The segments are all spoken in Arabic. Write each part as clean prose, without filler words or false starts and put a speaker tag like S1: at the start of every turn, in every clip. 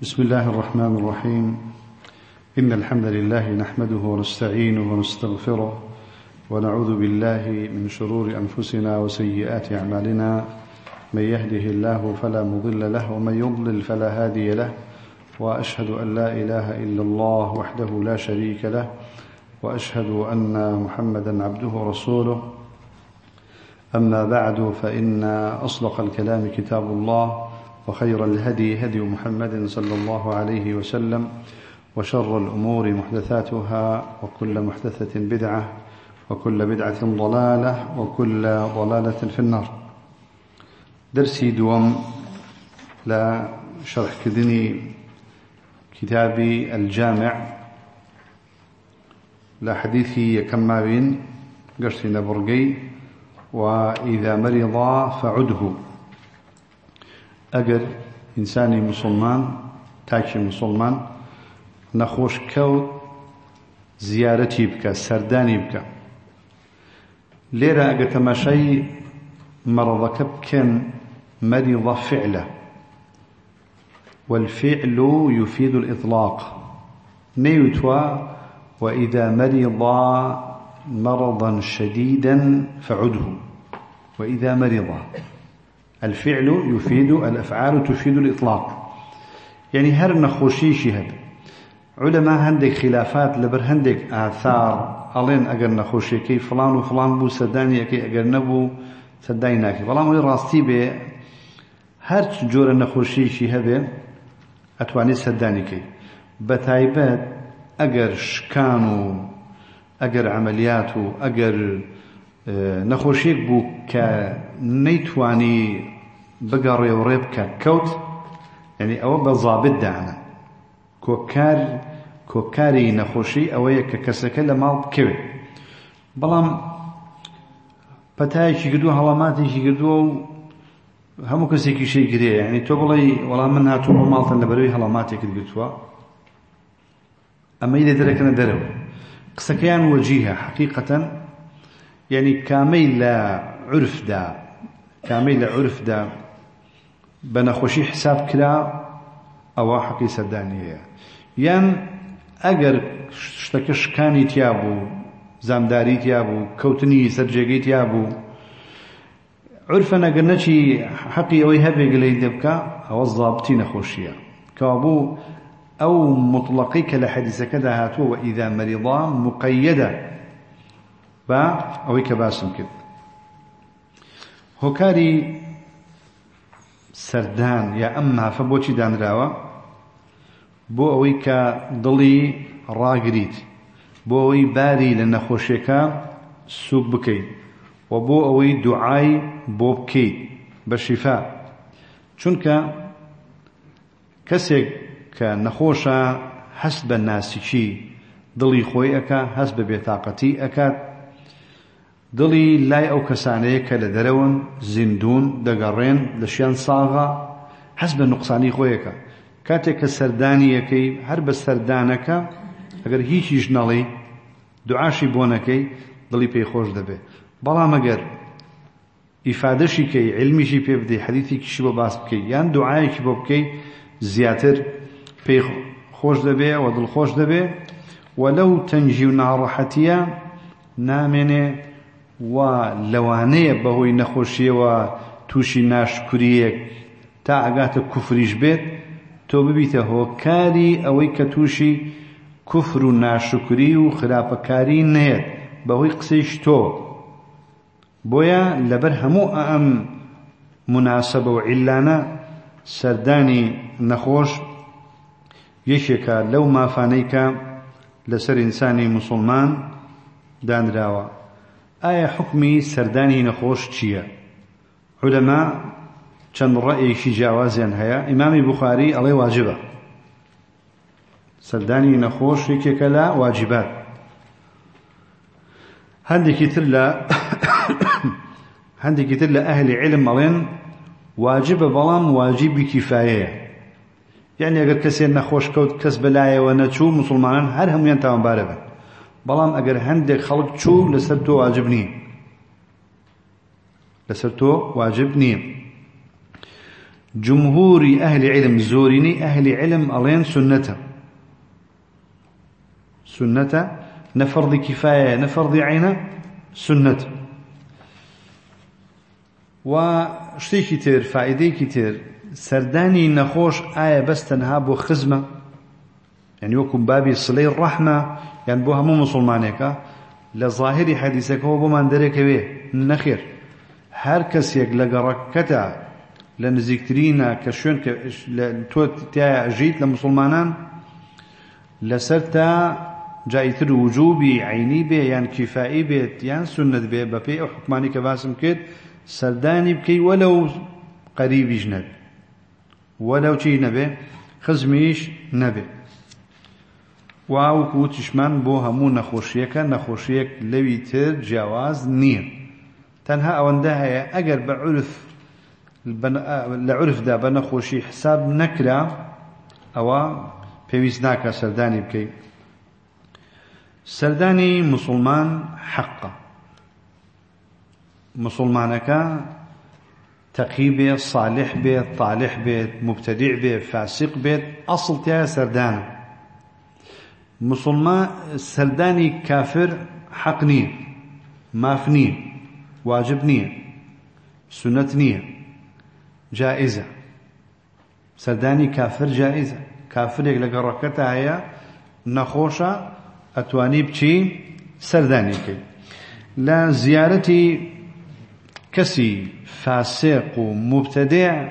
S1: بسم الله الرحمن الرحيم. إن الحمد لله نحمده ونستعينه ونستغفره ونعوذ بالله من شرور أنفسنا وسيئات أعمالنا. من يهده الله فلا مضل له ومن يضلل فلا هادي له، وأشهد أن لا إله إلا الله وحده لا شريك له، وأشهد أن محمدا عبده ورسوله. أما بعد، فإن أصدق الكلام كتاب الله، وخير الهدي هدي محمد صلى الله عليه وسلم، وشر الأمور محدثاتها، وكل محدثة بدعة، وكل بدعة ضلالة، وكل ضلالة في النار. درسي دوم لا شرح كدني كتابي الجامع لا حديثي كما بين قرسي نبرقي وإذا مرض فعده. أجر إنساني مسلمان تاكي مسلمان نخوش كوت زيارتي بك سرداني بك ليرة أجر تماشي مرضك بكن مرض فعله، والفعل يفيد الإطلاق. نيوتوا وإذا مرض مرضا شديدا فعده. وإذا مرض الفعل يفيد، الأفعال تفيد الإطلاق، يعني هر نخوشي شهد. علماء هندك خلافات لبر هندك آثار ألين أجر نخوشي كي فلان وفلان بو سداني كي أجر نبو سداني كي فلان ويراستي به هر جور نخوشي شهد أتواني سداني كي بتايبات أجر شكانو أجر عملياتو أجر نخوشيك بو كنيتواني بقري وريبك كوت، يعني أو بضابط دعنا كوكاري نخوشي أو يككسك لما بكوي بلام بتايشي قدو هلاماتي قدو همو كسيكي شيء قدي، يعني توبلي ولا منها توبل مالتا لبروي هلاماتي كدقتوا. أما إذا دركنا درو قسكيان وجيها حقيقة، يعني كامل عرف دا بنخوشي حساب كلا أو حقي سدانية. يعني أجر شتكش كاني تيابو زامداري تيابو كوتني سرجيجي تيابو عرفنا قلناشي حقي أو يهبي قلي دبكا أو الضابطين نخوشيا كابو أو مطلقيك لحديث كذا هاتو وإذا مرضا مقيدة أو كباسم كده. هكاري سردان يا أما فبوشي دان راوا بو أوي كضلي راقريت، بو أوي باري لنخوشيكا سوق بكي، وبو أوي دعاي بو بكي بالشفاء. چونك كسيك كنخوشا حسب الناس شي ضلي خوي أكا حسب بطاقتي أكاد دڵی لای ئەو کەسانەیە کە لە دەرەون زیندون دەگەڕێن لە شیان ساغا حەز بە نوقسانی خۆیەکە. کاتێک کە سەردانیەکەی هەر بە سەردانەکە ئەگەر هیچیش نەڵێ دوعاشی بۆ نەکەی دڵی پێی خۆش دەبێ. بەڵام ئەگەر ئیفادەشی کەی علمیشی پێ بدەی حەدیثێکیشی بۆ باس بکەی یان دوعایەکی بۆ بکەی زیاتر پێی خۆش دەبێ و دڵخۆش دەبێ. وەلەو تەنجی و ناڕەحەتیە نامێنێ و لەوانەیە بەهۆی نەخۆشیەوە تووشی ناشکریەک تا ئەگاتە کوفریش بێت تۆ ببیتە هۆکاری ئەوەی کە تووشی کوفر و ناشکری و خراپەکاری نێت بەهۆی قسەیش تۆ. بۆیە لەبەر هەموو ئەم مناسبە و عیلانە سەردانی نەخۆش یەکێکە لەو مافانەی کە لەسەر ئینسانی موسڵمان دانراوە. ئایا حکمی سەردانی نەخۆش چییە؟ علەما چەند ڕەئیەکی جیاوازیان هەیە. ئیمامی بوخاری ئەڵێ واجبە. سەردانی نەخۆش یەکێکە لە واجبات. هەندێکی تر لە ئەهلی عیلم ئەڵێن واجبە بەڵام واجبی کیفایەیە. یعنی ئەگەر کەسێ نەخۆش کەوت کەس بەلایەوە نەچوو موسڵمانان هەر هەمویان تاوانبارە بن. بەڵام ئەگەر هەندێک خەڵک چوو لەسەر تۆ واجب نییە، لەسەر تۆ واجب نییە. جمهور أهل علم زوريني أهل علم ألين سنة نفرض كفاية نفرض عينة سنة وشتي كتير فائدة كتير سرداني نخوش آية بس تنها بو خزمة يعني يكون بابي صلي الرحمة يعني بوها مو مسلمانيك لظاهر حديثك هو بمان دريك بيه نخير هر كسيك لقركتا لنزيكترينا كشون توت تاع جيت لمسلمانان لسرتا جايتر وجوبي عيني بيه يعني كفائي بيه يعني سنة بيه ببي حكماني كباسم كد سرداني بكي ولو قريب جنب ولو شي نبي خزميش نبي واو كوتشمان بو همو نخوشيك لوي تر جواز نير تنها اوندها اگر بعرف لعرف دا بنخوشي حساب نكرا او بيويزناك سرداني بكي سرداني مسلمان حقا مسلمانك تقي بيت صالح بيت طالح بيت مبتدع بيت فاسق بيت أصل تيا سردان مسلمان سرداني كافر حق نية ماف نية واجب نية سنة نية جائزة سرداني كافر جائزة كافر يقلق ركتها هي نخوشة أتواني بشي سرداني كي لا زيارتي كسي فاسق ومبتدع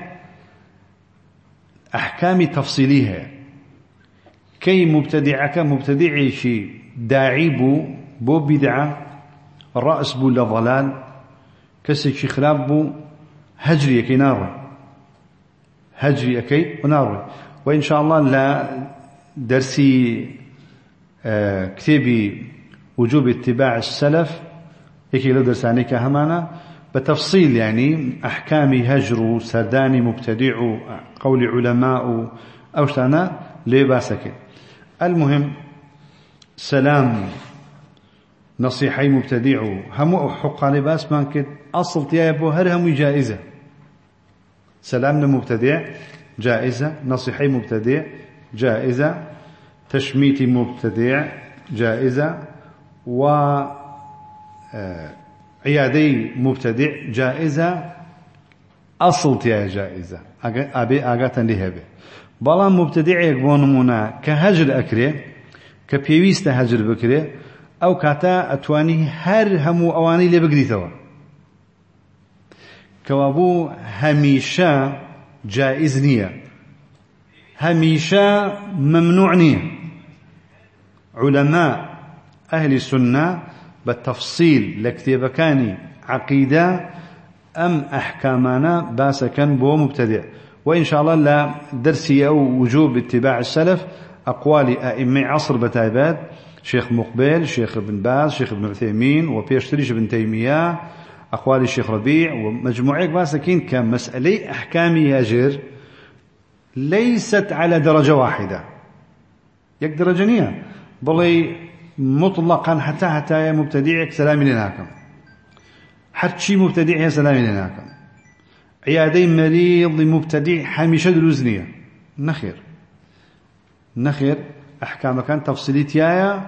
S1: أحكام تفصيليها كي مبتدعي شي داعي بو بدعة رأس بو لضلال كسي شي خراب بو هجري كي نار هجري كي ونار وإن شاء الله لا درسي كتابي وجوب اتباع السلف يكي لو درساني كهمانا بتفصيل يعني أحكام هجر سرداني مبتدع قول علماء أو شتانا لباسك المهم سلام نصيحي مبتدع هم حقا لباس مانكت أصل تيابو هرهم جائزة سلامنا مبتدع جائزة نصيحي مبتدع جائزة تشميتي مبتدع جائزة و عيادي مبتدع جائزة أصل تيا جائزة أبي آغاتا لهبه بلا مبتدع يكبونمونا كهجر أكري كبيويست هجر بكري أو كاتا أتواني هر همو أواني لبقريتوا كوابو هميشا جائز نية هميشا ممنوع نية علماء أهل السنة بالتفصيل لكتابكاني عقيدة أم أحكامنا باسكا بو مبتدع وإن شاء الله لا درسي أو وجوب اتباع السلف أقوال أئمة عصر بتايبات شيخ مقبل شيخ ابن باز شيخ ابن عثيمين وبيشتريش ابن تيمية أقوال الشيخ ربيع ومجموعة باسكين كمسألة أحكام ياجر ليست على درجة واحدة يك درجة نية بلي مطلقا حتى يا مبتدع سلام لناكم حتى مبتدع سلام لناكم عيادي مريض مبتدع حميشة دروزنية نخير أحكام كان تفصيليتيايا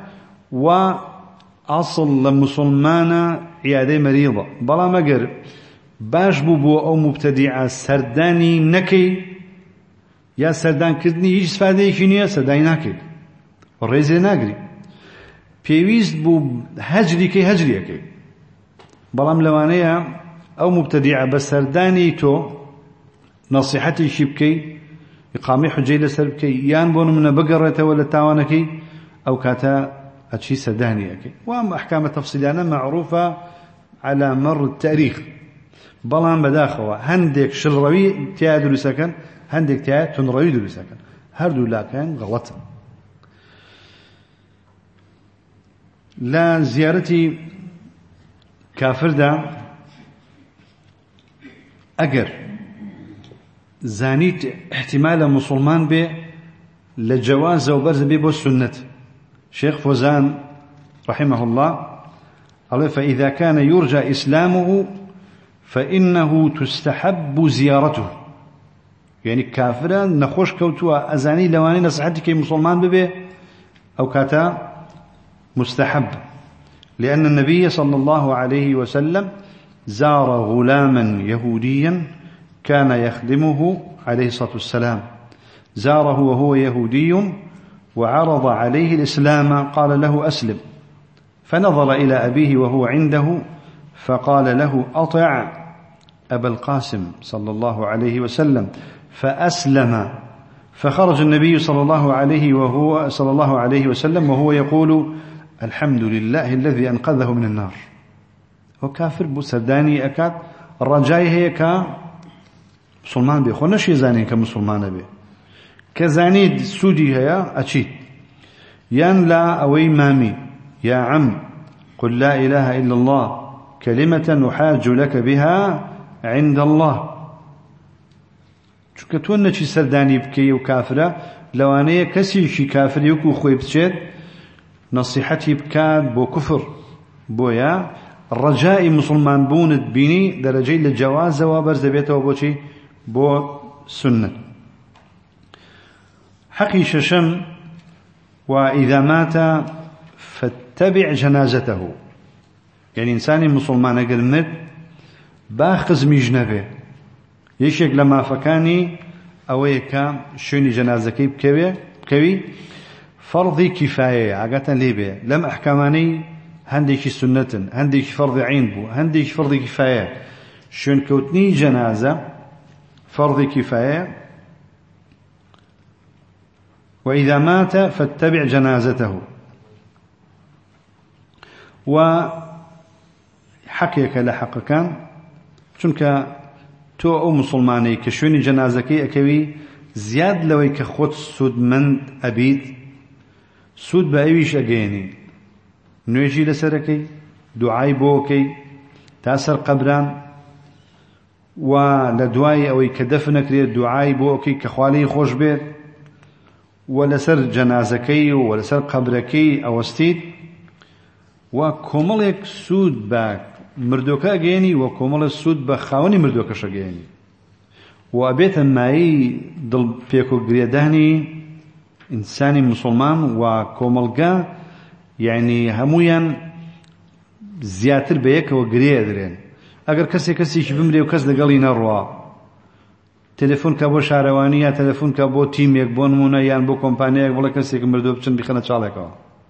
S1: وأصل لمسلمانا عيادي مريضة بلا مقر باش بو أو مبتدع سرداني نكي يا سردان كردني يجي سفادي كينيا سرداني ناكي والرئيزي ناقري پێویست بوو هەجریکەی هەجریەکەی بەڵام لەوانەیە ئەو مبتەدیعە بە سەردانی تۆ نەسیحەتێکی بکەی ئیقامی حوجەی لەسەر بکەی یان بۆ نمونە بگەڕێتەوە لە تاوانەکەی ئەو کاتە ئەچی سەردانیەکەی وام ئەحکامە تەفسیلانە معروفە على مر التاريخ بەڵام بەداخەوە هەندێک شڵڕەوی تیا دروستەکەن هەندێک تیا تونڕەوی دروستەکەن هەردوو لاکەیان غەڵەتن لا زيارتي كافر دا أجر زانيت احتمال مسلمان به لجواز وبرز به بالسنة شيخ فوزان رحمه الله قال فإذا كان يرجى إسلامه فإنه تستحب زيارته يعني كافرا نخوش كوتوا أزاني لواني نصحتي كي مسلمان ببه أو كاتا مستحب، لأن النبي صلى الله عليه وسلم زار غلاما يهوديا كان يخدمه عليه الصلاة والسلام، زاره وهو يهودي وعرض عليه الإسلام، قال له أسلم، فنظر إلى أبيه وهو عنده فقال له أطع أبا القاسم صلى الله عليه وسلم، فأسلم. فخرج النبي صلى الله عليه وسلم وهو يقول الحمد لله الذي أنقذه من النار. وكافر بسرداني أكاد الرجاي هيك مسلمان بي، خو نشي زاني كمسلمان بي، كزاني سودي هيا أشيد يان لا أوي مامي يا عم قل لا إله إلا الله كلمة أحاج لك بها عند الله. چونکە تۆ نەچی سەردانی بکەی و کافرە، لەوانەیە کەسێکی کافر وەکو خۆی بچێت نەسیحەتی بکات بۆ کوفر، بۆیە ڕەجای مسلمان بوونت بینی دەرەجەی لە جەوازەوە بەرز دەبێتەوە بۆچی بۆ سنت. حەقی شەشەم وإذا مات فاتبع جنازته، يعني إنسان مسلمان أقل مرد باخز ميجنبه يشيك لما فكاني أويك شوني جنازكي بكوي فرضي كفاية عقاتا ليبه، لم أحكاماني هنديك سنة هنديك فرض عين بو هنديك فرض كفاية، شون كوتني جنازة فرض كفاية. وإذا مات فاتبع جنازته. وحكيك لحق كان چونك تو او مسلماني كشوني جنازكي اكوي زياد لوي كخوت سود من ابيد سود بايويش اگيني نويجي لسركي دعاي بوكي تاسر قبران ولدواي اوي كدفنك لي دعاي بوكي كخوالي خوش بيت ولسر جنازكي ولسر قبركي اوستيد وكملك سود باك مردوكا اگيني وكمل السود بخاوني مردوكا شگيني وابيت ماي ضل فيكو قريداني انساني مسلمان وكملقا يعني همويا زياتر بيك وقريدرين اگر كسي شبمري وكس لقالي نروا تليفون كابو شاروانية تليفون كابو تيميك بو نمونا يان بو كومبانيك ولا كسي مردو بچن بخنا چالكا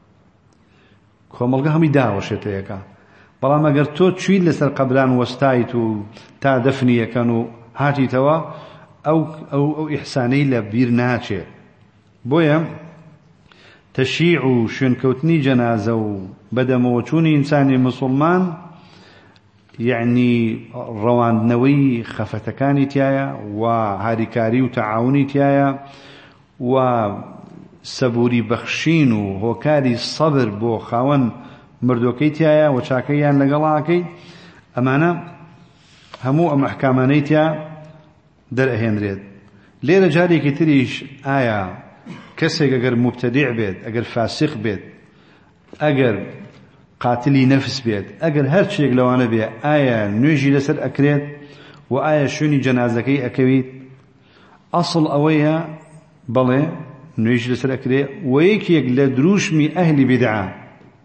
S1: كملقا همي داوشت ايكا. بەڵام ئەگەر تۆ چویت لەسەر قەبران وەستایت و تا دەفنیەکەن و هاتیتەوە ئەو ئیحسانەی لە بیر ناچێت. بۆیە تەشیع و شوێنکەوتنی جەنازە و بەدەمەوە چوونی ئینسانی مسلمان یعنی ڕەواندنەوەی خەفەتەکانی تایە و هاریکاری و تەعاونی تایە و سەبووری بەخشین و هۆکاری سەبر بۆ خاوەن مردوكي تيايا وشاكيان لقلاكي أمانا همو أم أحكاماني تيا در أهين ريد ليلة جاري كتريش آية كسيك أقر مبتدع بيت أقر فاسق بيت أقر قاتلي نفس بيت أقر هر شيء لو أنا بيه آية نوجي لسر أكريت وآية شوني جنازكي أكويت أصل أويا بلي نوجي لسر أكريت ويكيك لدروش مي أهل بدعا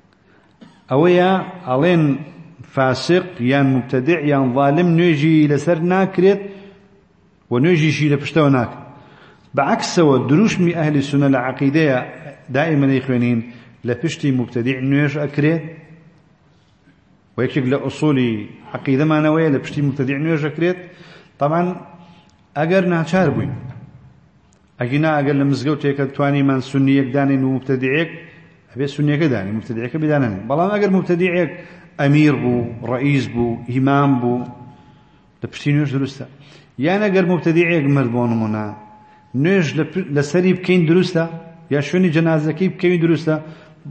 S1: أويا ألين فاسق يان مبتدع يان ظالم نيجي لسر ناكريت ونيجي شي لبشتو ناك بعكس ودروش مي أهل السنة العقيدة دائما يخوانين لبشتي مبتدع نيج أكريت ويكشك لأصولي عقيدة ما نوية لبشتي مبتدع نيج أكريت. طبعا أجر ناچار بوين أجينا أجر لمزقوتك تواني من سنيك دانين ومبتدعك أبي سنية كداني مبتدعك بدانني بلان أجر مبتدعك أمير بو رئيس بو إمام بو لبشتي نيج درسته يعني أجر مبتدعك مردبون منا نيج لسري بكين درسته يا شوني جنازكي بكين درسته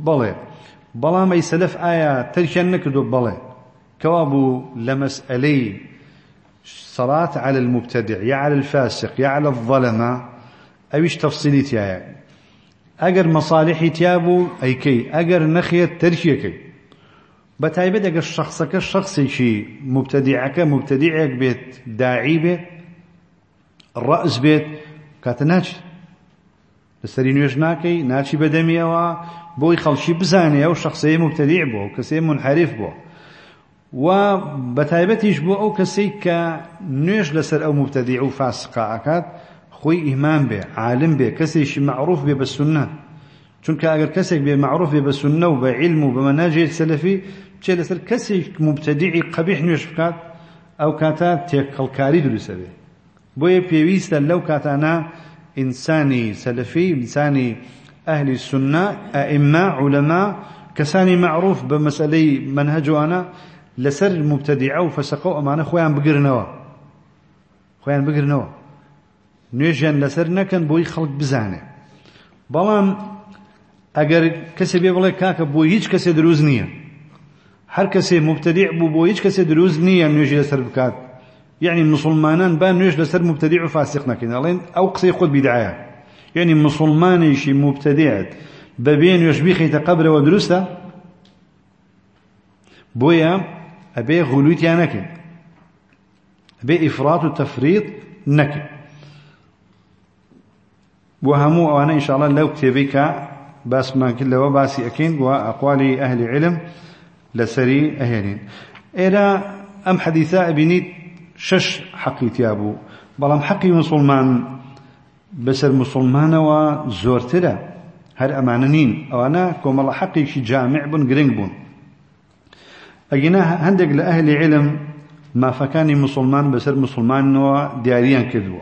S1: بلا ما يسلف آية تركن نكدو بلا كوابو لمسألي صلاة على المبتدع يا على الفاسق يا على الظلمة أيش تفصيلي يا أجر مصالحي تيابو أي كي أجر نخية تركيكي بتعيبت أجر شخصي شي مبتدعك بيت داعي بيت الرأس بيت كاتناش لسري نوێژ ناکەی ناچی بەدەمیەوە بۆی خەڵکی بزانێ ئەو شخصەیە مبتەدیع بووە و کەسەیە منحرف بووە و بەتایبەتیش بۆ ئەو کەسەی کە نوێژ لەسەر ئەو مبتەدیع و فاسقە ئەکات خۆی ئیمان بێ عالم بێ کەسێکی معروف بێ بە سونە چونکە ئەگەر کەسێک بێ معروف بێ بە سونە و بە عیلم و بە مەنهەجێک سەلەفی بچێ لەسەر کەسێک مبتەدیعی قەبیح نوێژ بکات ئەو کاتە تێکەڵکاری دروستە بێ بۆیە پێویستە لەو کاتانە إنساني سلفي إنساني أهل السنة أئمة علماء كساني معروف بمسألة منهج أنا لسر المبتدعة وفسقوا أمانة خوان بقرنوا نيجان لسر نكن بوي خلق بزانه بلام أجر كسب يبغى كاك بوي هيج كسب دروز نية هر كسب مبتدع بوي هيج كسب دروز نية نيجي لسر بكات يعني مسلمانان بان نوش لسر مبتدع وفاسق نكين الين او قصي خذ بدعاء يعني مسلمان شي مبتدع ببين يشبيخ يتقبل ودرسته بويا ابي غلوت نكين ابي افراط وتفريط نكين وهمو وانا ان شاء الله لو كتبك بس ما كل وباسي اكين واقوال اهل علم لسري اهلين الى ام حديثاء بنيت شش حقي تيابو بلام حقي مسلمان بسر مسلمان وزورتره هر اماننين او انا كوم الله حقي شي جامع بن قرنق بن اجينا هندق لاهل علم ما فكاني مسلمان بسر مسلمان ودياريا كذبوا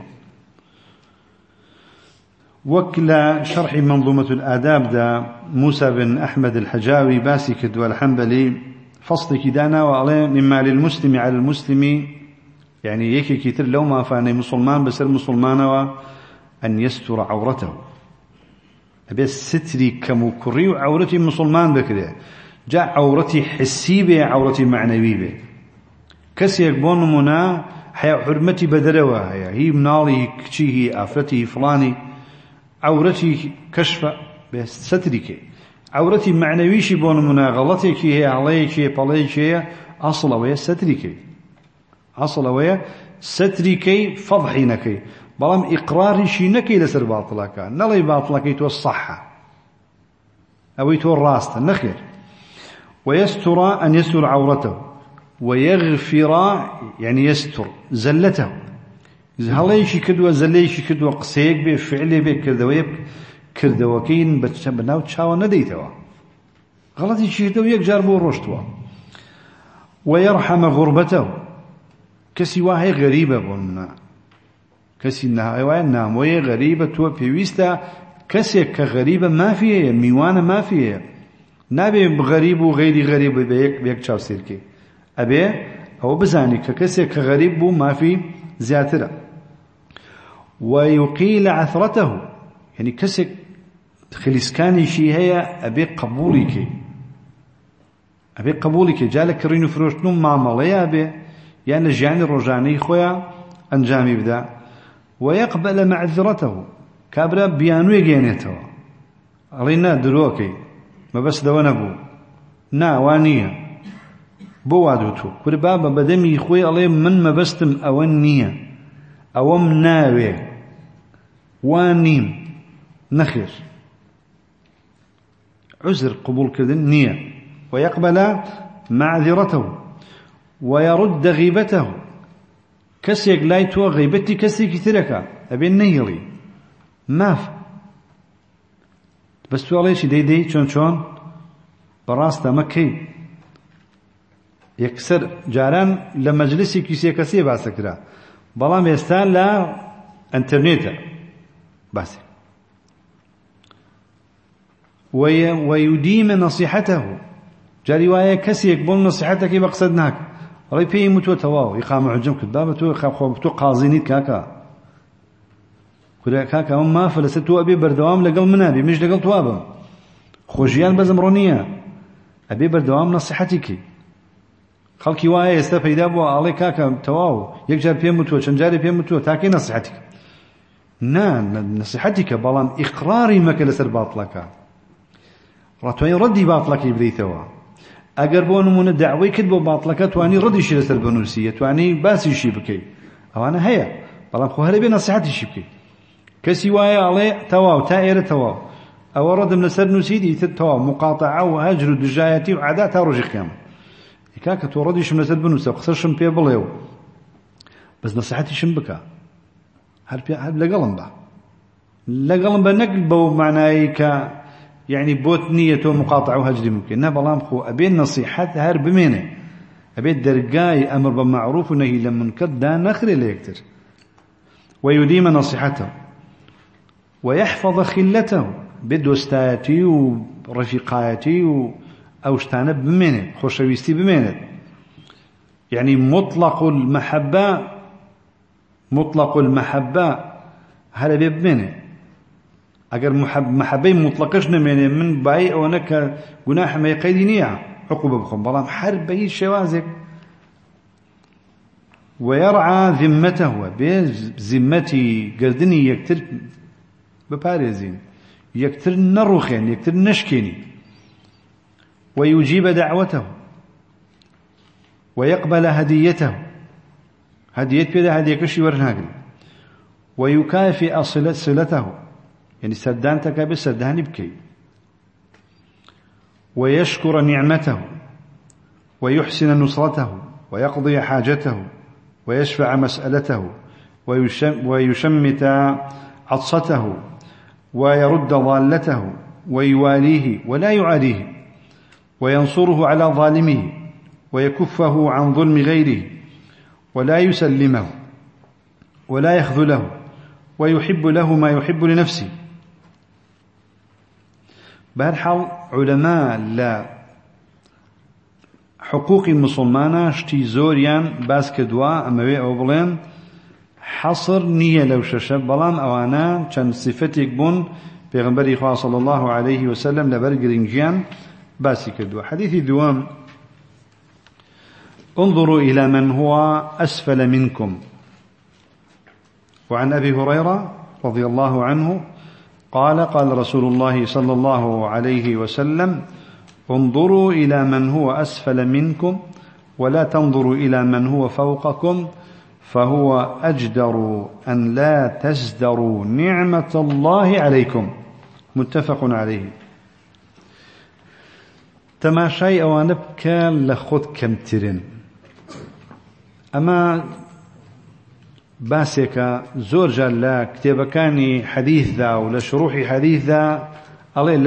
S1: وكلا شرح منظومة الآداب دا موسى بن أحمد الحجاوي باسي كدوى الحنبلي فصل كدانا وعليه مما للمسلم على المسلم يعني يكي كتير لو ما فاني مسلمان بسر مسلمان أن يستر عورته بس ستري كمكري وعورتي مسلمان بكده جاء عورتي حسي به عورتي معنوي به كسي يقبون منا حرمتي بدروا هي منالي كشي هي آفرتي فلاني عورتي كشفة بس ستري كي عورتي معنوي شي بون منا غلطي كي هي علي كي بالي كي أصل ويا ستري كي أصل ويا ستري كي فضحي نكي بلام إقراري شي نكي لسر باطلك نلي باطلك يتو الصحة أو يتو الراست النخير ويستر أن يستر عورته ويغفر يعني يستر زلته هليشي كدوة زليشي كدوة قسيك بي فعلي بي كردويب كردوكين بناو تشاوى نديتوا غلطي شي كدوة يكجار بو رشتوا ويرحم غربته كسي واهي غريبة بولنا كسي نام وهي غريبة تو في ويستا كسي كغريبة ما فيها ميوانة ما فيها نابي بغريب وغيري غريب بيك تشاو سيركي أبي أو بزاني كسي كغريب بو ما في زياترة ويقيل عثرته يعني كسي خليسكاني شي هي أبي قبولك جالك رينو فروش نوم معاملة أبي يعني جاني الرجاني خويا أنجامي بدا ويقبل معذرته كابرا بيانو يجينيته علينا دروكي ما بس دوانا بو نا وانية بو وادوتو كل بابا بدمي خوي عليه من ما بستم أوانية أوام ناوي وانيم نخير عذر قبول كذن نية ويقبل معذرته ويرد غيبته كسيك لايتو غيبتي كسيك تركا أبي النيري ماف بس تو عليه شي دي شون براستا مكي يكسر جاران لمجلسي كيسي كسي باسكرا بلام يستان لا انترنت بس ويديم نصيحته جاري وايه كسي يقبل نصيحتك بقصدناك رأي فيه متوتواو يقام عجم كذابة تو خاب قاضيني كاكا كذا كاكا ما فلستو أبي بردوام لقل منابي مش لقل توابا خوشيان بزمرونية أبي بردوام نصيحتك خلقي وايه يستفيد أبو علي كاكا تواو يكجار بيه متو شنجاري بيه متو تاكي نصيحتك نصيحتك بلان إقراري مكا لسر باطلك راتوين ردي باطلك يبريتوا اگر بو نمونه دعوی کد بو باطلکه توانی ردی شی لسر بنووسیه توانی باسی شی بکەی ئەوانە هەیە بەڵام خۆ هەرێ بێ نەسیحەتیشی بکەیت کەسی وایە ئەڵێ تەواو تا ئێرە تەواو ئەوە ڕەدم لەسەر نووسیدی تر تەواو مقاتەعە و هەجر و دژایەتی و عەدا تا ڕۆژی قیامەت کاکە تۆ ڕەدیشم لەسەر بنووسە قسەشم پێ بڵێ و بەس نەسیحەتیشم بکە هەر لەگەڵم بە بە نەک بەو معنایی کە یعنی بۆت نییە تۆ مقاتەعە و هەجری ممکن نە بەڵام خۆ ئەبێ نەسیحەت هەر بمێنێ ئەبێ دەرگای ئەمر بە معروف و نەهی لە منکەر دانەخرێ لە یەکتر ويديم نصيحته ويحفظ خلته بدوستايتي ورفيقايتي وأوشتانه بمنه خوشويستي بمنه يعني مطلق المحبة هذا بمنه اگر محبه مطلقش نمنه من باي او نك جناح ما يقيدنيا عقوبه بخم بلام حرب اي شوازك ويرعى ذمته بذمتي قردني يكتر ببارزين يكتر نروخين يكتر نشكيني ويجيب دعوته ويقبل هديته هدية بيدا هدية كشي ورناقل ويكافئ صلته يعني سردانتك بسرداني بكي ويشكر نعمته ويحسن نصرته ويقضي حاجته ويشفع مسألته ويشمت عطسته ويرد ضالته ويواليه ولا يعاديه وينصره على ظالمه ويكفه عن ظلم غيره ولا يسلمه ولا يخذله ويحب له ما يحب لنفسه بهرحال علماء لا حقوق المسلمان شتي زوريان باس كدوا أموي أو بلين حصر نية لو ششب بلام أوانا كان صفتك بون پیغمبر إخوة صلى الله عليه وسلم لبرقرنجيان باسي كدوا حديث دوام انظروا إلى من هو أسفل منكم وعن أبي هريرة رضي الله عنه قال قال رسول الله صلى الله عليه وسلم انظروا إلى من هو أسفل منكم ولا تنظروا إلى من هو فوقكم فهو أجدر أن لا تزدروا نعمة الله عليكم متفق عليه تماشاي أوانبك لخذ كمترين أما باسك زور جالا كتابكاني حديث ذا ولا شروح حديث ذا الله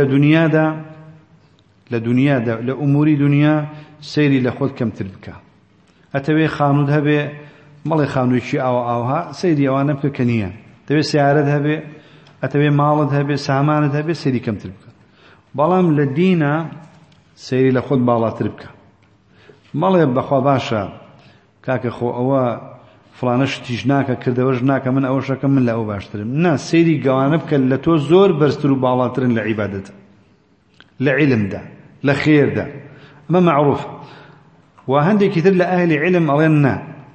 S1: لدنيا دا لأموري دنيا سيري لخذ كم تربكا أتبي خانود هبي مالي خانود شي أوها سيري أوانا بك كنيا تبي سيارة هبي أتبي مالد هبي سامانة هبي سيري كم تربكا بلام لدينا سيري لخذ بالا تربكا مالي بخوا باشا كاك خو أوا فلانش تيجناك كردوجناك من أوشك من لا أباشترم ناس سيري قوانبك لتو زور برسترو بالاترن لعبادته لعلم ده لخير ده ما معروف وهندي كتير لأهل علم أغنى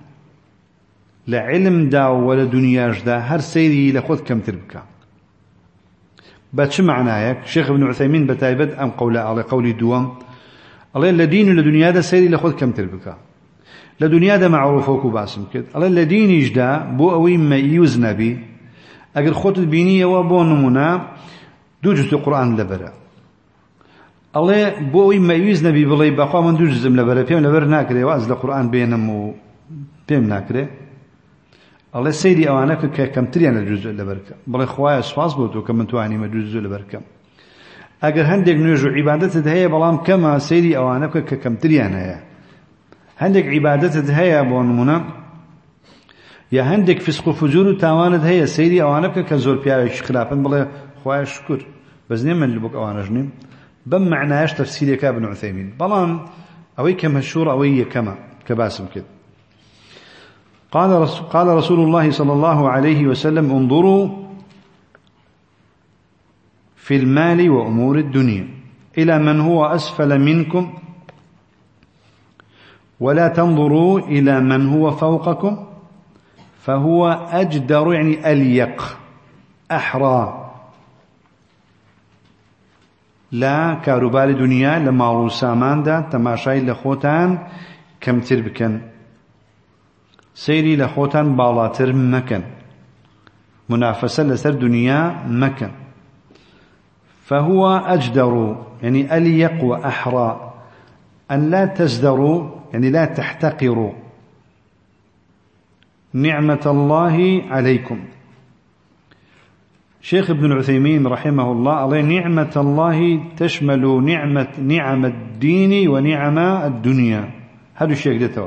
S1: لعلم ده ولا دنياش ده هر سيري لخذ كم تربكه باتش معناك شيخ ابن عثيمين بتايبد أم على قولي دوام الله الذين لدنيا ده سيري لخذ كم تربكه لدنيا ده معروف وكو باسم كده الله الذين يجدا بو أوي ما يوزنا بي أجر خط البينية وبو نمونا دو جزء القرآن لبرا الله بو أوي ما يوزنا بي بلي بقى من دو جزء لبرا بيم لبر ناكره وأزل القرآن بينهم بيم ناكره الله سيدي أوانك كم تريان الجزء لبرك بلي خوايا سواس بوتو كم تواني ما جزء لبرك أجر هندق نجو عبادته ده هي بلام كما سيدي أوانك كم تريان هي هندك عبادته هي بونمونا يا هندك فسق وفجور وتوانت هي سيدي أوانك كزور بياش خلافا بلا خوايا شكر بس نيم اللي بك أوانا جنيم بمعناش تفسير ابن عثيمين بلان أوي كمشهور أوي كما كباسم كده قال رسول الله صلى الله عليه وسلم انظروا في المال وأمور الدنيا إلى من هو أسفل منكم ولا تنظروا إلى من هو فوقكم فهو أجدر يعني أليق أحرى لا كاروبال دنيا لما روسامان دا تماشاي لخوتان كم تربكن سيري لخوتان بالاتر مكن منافسة لسر دنيا مكة، فهو أجدر يعني أليق وأحرى أن لا تزدروا يعني لا تحتقروا نعمة الله عليكم. شيخ ابن العثيمين رحمه الله عليه نعمة الله تشمل نعم الدين ونعم الدنيا. هذا الشيخ دته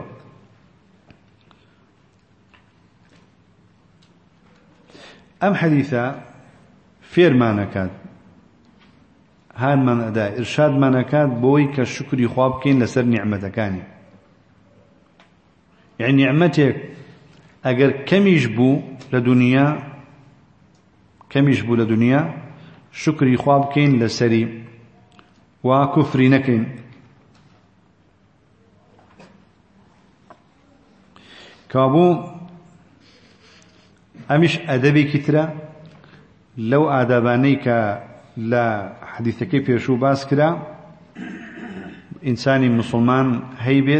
S1: أم حديثة فير ما نكاد هان من أداء إرشاد ما نكاد بوي كالشكر يخواب كين لسر نعمة كاني، يعني نعمتك أجر كم يجبو لدنيا شكر يخواب كين لسري وكفر نكين. كابو أمش أدبي كترة لو آدابانيك لا حديثك في شو باس كرا إنساني مسلمان هيبت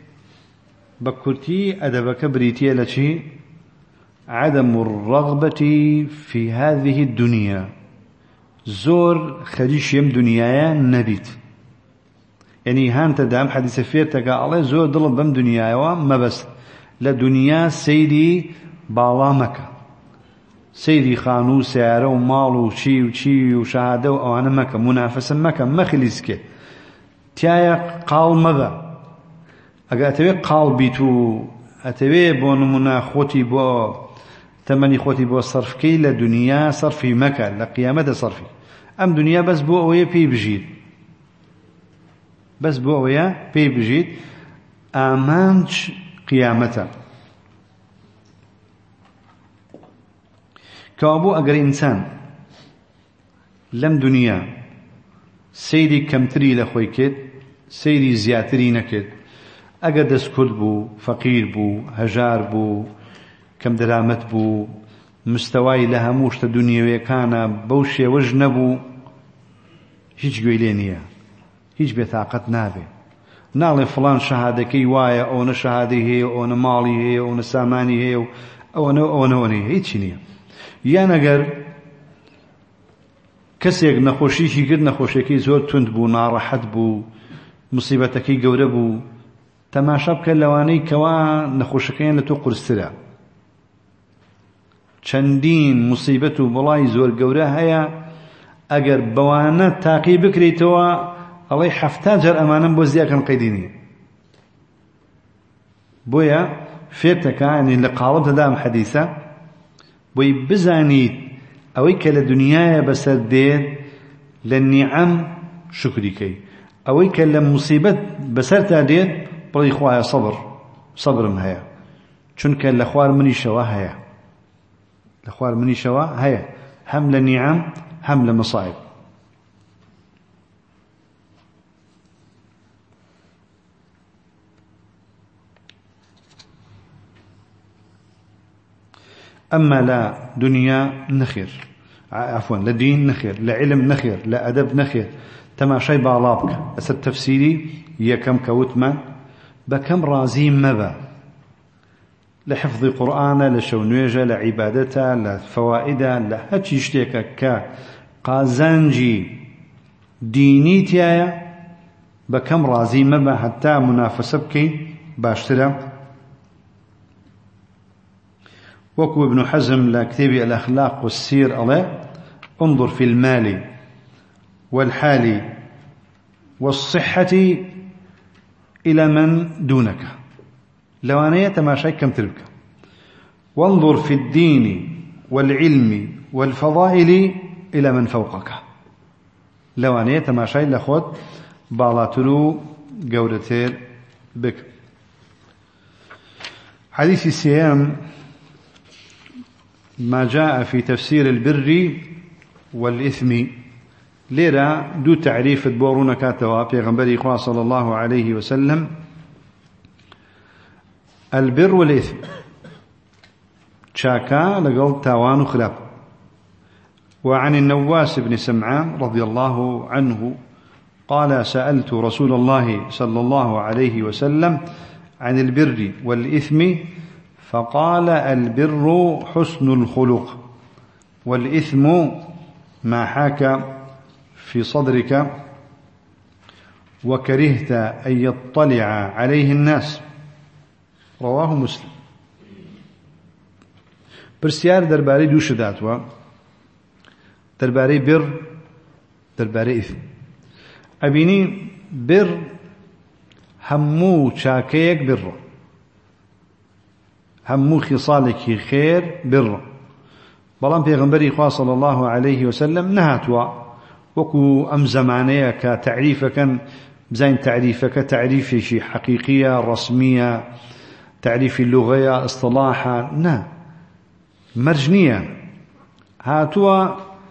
S1: بكرتي أدبك بريتي لشي عدم الرغبة في هذه الدنيا زور خديش يم دنيايا نبيت، يعني هان تدام حديث فيرتك الله زور ضلب بم دنيايا وما بس لدنيا سيدي بالامك سيدي خانو سيارة ومال وشي وشهادة وأنا مكة منافسة مكة مخليسك تيايا قال ماذا أتوي قال بيتو أتوي بون منا خوتي بو تمني خوتي بو صرف كي لدنيا صرفي مكة لقيامة صرفي أم دنيا بس بو أويا بي بجيد بس بو أويا بي بجيد آمانش قيامته. كابو أجر إنسان لم دنيا سيدي كمتري لخويكت سيدي زياتري نكت أجر دسكت بو فقير بو هجار بو كم درامت بو مستواي لها موشت دنيا كان بوشي وجنبو هيج قويلينيا هيج بطاقت نابي نالي فلان شهادكي وايا أو نشهادي هي أو نمالي هي أو نساماني هي أو نوني هيج نيا یان ئەگەر کەسێک نەخۆشیشی کرد نەخۆشیەکەی زۆر توند بوو ناڕەحەت بوو مصیبەتەکەی گەورە بوو تەماشا بکە لەوانەی کەوا نەخۆشەکەیان لە تۆ قورسترە چەندین مصیبەت و بەڵای زۆر گەورە هەیە ئەگەر بەوانە تاقی بکرێتەوە ئەڵێ 70 جار ئەمانەم بۆ زیاکەن قەیدینی بۆیە فێرتەکانی لە قاڵبتەدا ئەم حەدیثە بۆی بزانیت ئەوەی کە لە دنیایە بەسەر دێت لە نیعەم شکریکەی ئەوەی کە لە موسیبەت بەسەرتا دێت بڵی خوایە سەبرم هەیە چونکە لە خوار منیشەوە هەیە هەم لە نیعەم هەم لە مەصائب. أما لا دنيا نخير عفوا لا دين نخير لا علم نخير لا أدب نخير تما شي بالابك أسد تفسيري هي كم كوتما بكم رازيم مبا لحفظ قرآن لشونيجة لعبادته لفوائده لهاتشي اشتيكا كقازانجي دينيتيا بكم رازيم مبا حتى منافسة بكي باشترا وكو ابن حزم لكتاب الأخلاق والسير الله انظر في المال والحال والصحة إلى من دونك لوانية تماشي كم تربك وانظر في الدين والعلم والفضائل إلى من فوقك لوانية تماشي لخود بالاتلو قولتير بك. حديث السيام ما جاء في تفسير البر والإثم ليرة دو تعريف بورون كاتوا بيغمبري إخوة صلى الله عليه وسلم البر والإثم شاكا لقل تاوان خلاب. وعن النواس بن سمعان رضي الله عنه قال سألت رسول الله صلى الله عليه وسلم عن البر والإثم فقال البر حسن الخلق والإثم ما حاك في صدرك وكرهت أن يطلع عليه الناس. رواه مسلم. برسيار درباري دوش داتوا، درباري بر، درباري إثم. أبيني بر همو شاكيك بر، همو خصالك خير بر. بلان پیغمبری خواه صلى الله عليه وسلم نهاتوا وكو أم زمانية كتعريفك بزين تعريفك تعريف شي حقيقية رسمية، تعريف اللغة اصطلاحا نا مرجنية. هاتوا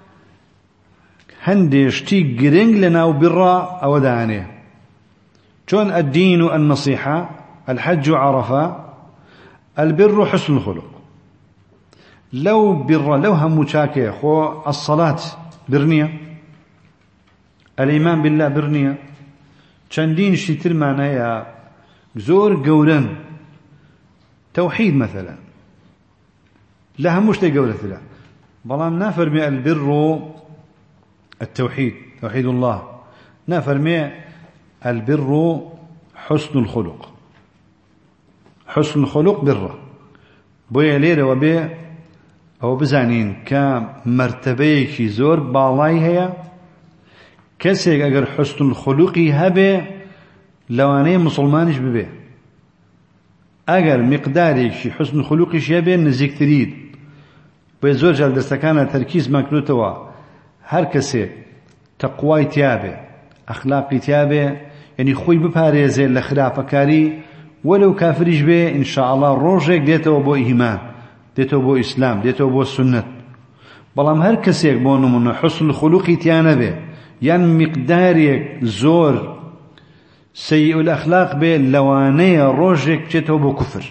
S1: هندشتي جرينج لنا وبرا أو دانيه. شون الدين النصيحة، الحج عرفة، البر حسن الخلق. لو بر لو هم شاكي خو الصلاة برنية، الإيمان بالله برنية، چندين شتر معناها زور قولن توحيد مثلا لا هموش تقولت له بلان نافرمي البر التوحيد توحيد الله، نافرمي البر حسن الخلق، حسن الخلق بره بويا ليرة وبي أو بزانين كمرتبيك زور بالاي هي كسيك أجر حسن الخلق هبه لواني مسلمانش ببه أجر مقدارك حسن الخلق يبه نزيك تريد بيزور جال دستكانه تركيز مكنوتوا هر كسي تقوى تيابه أخلاق تيابه يعني خوي بباريزه لخرافة كاري ولو كافرش به إن شاء الله روجك ديتو بو إيمان ديتو بو إسلام ديتو بو السنة. بلام هر كسيك بونو من حسن الخلق تيانا به يعني مقدارك زور سيء الأخلاق به لواني روجك ديتو بو كفر.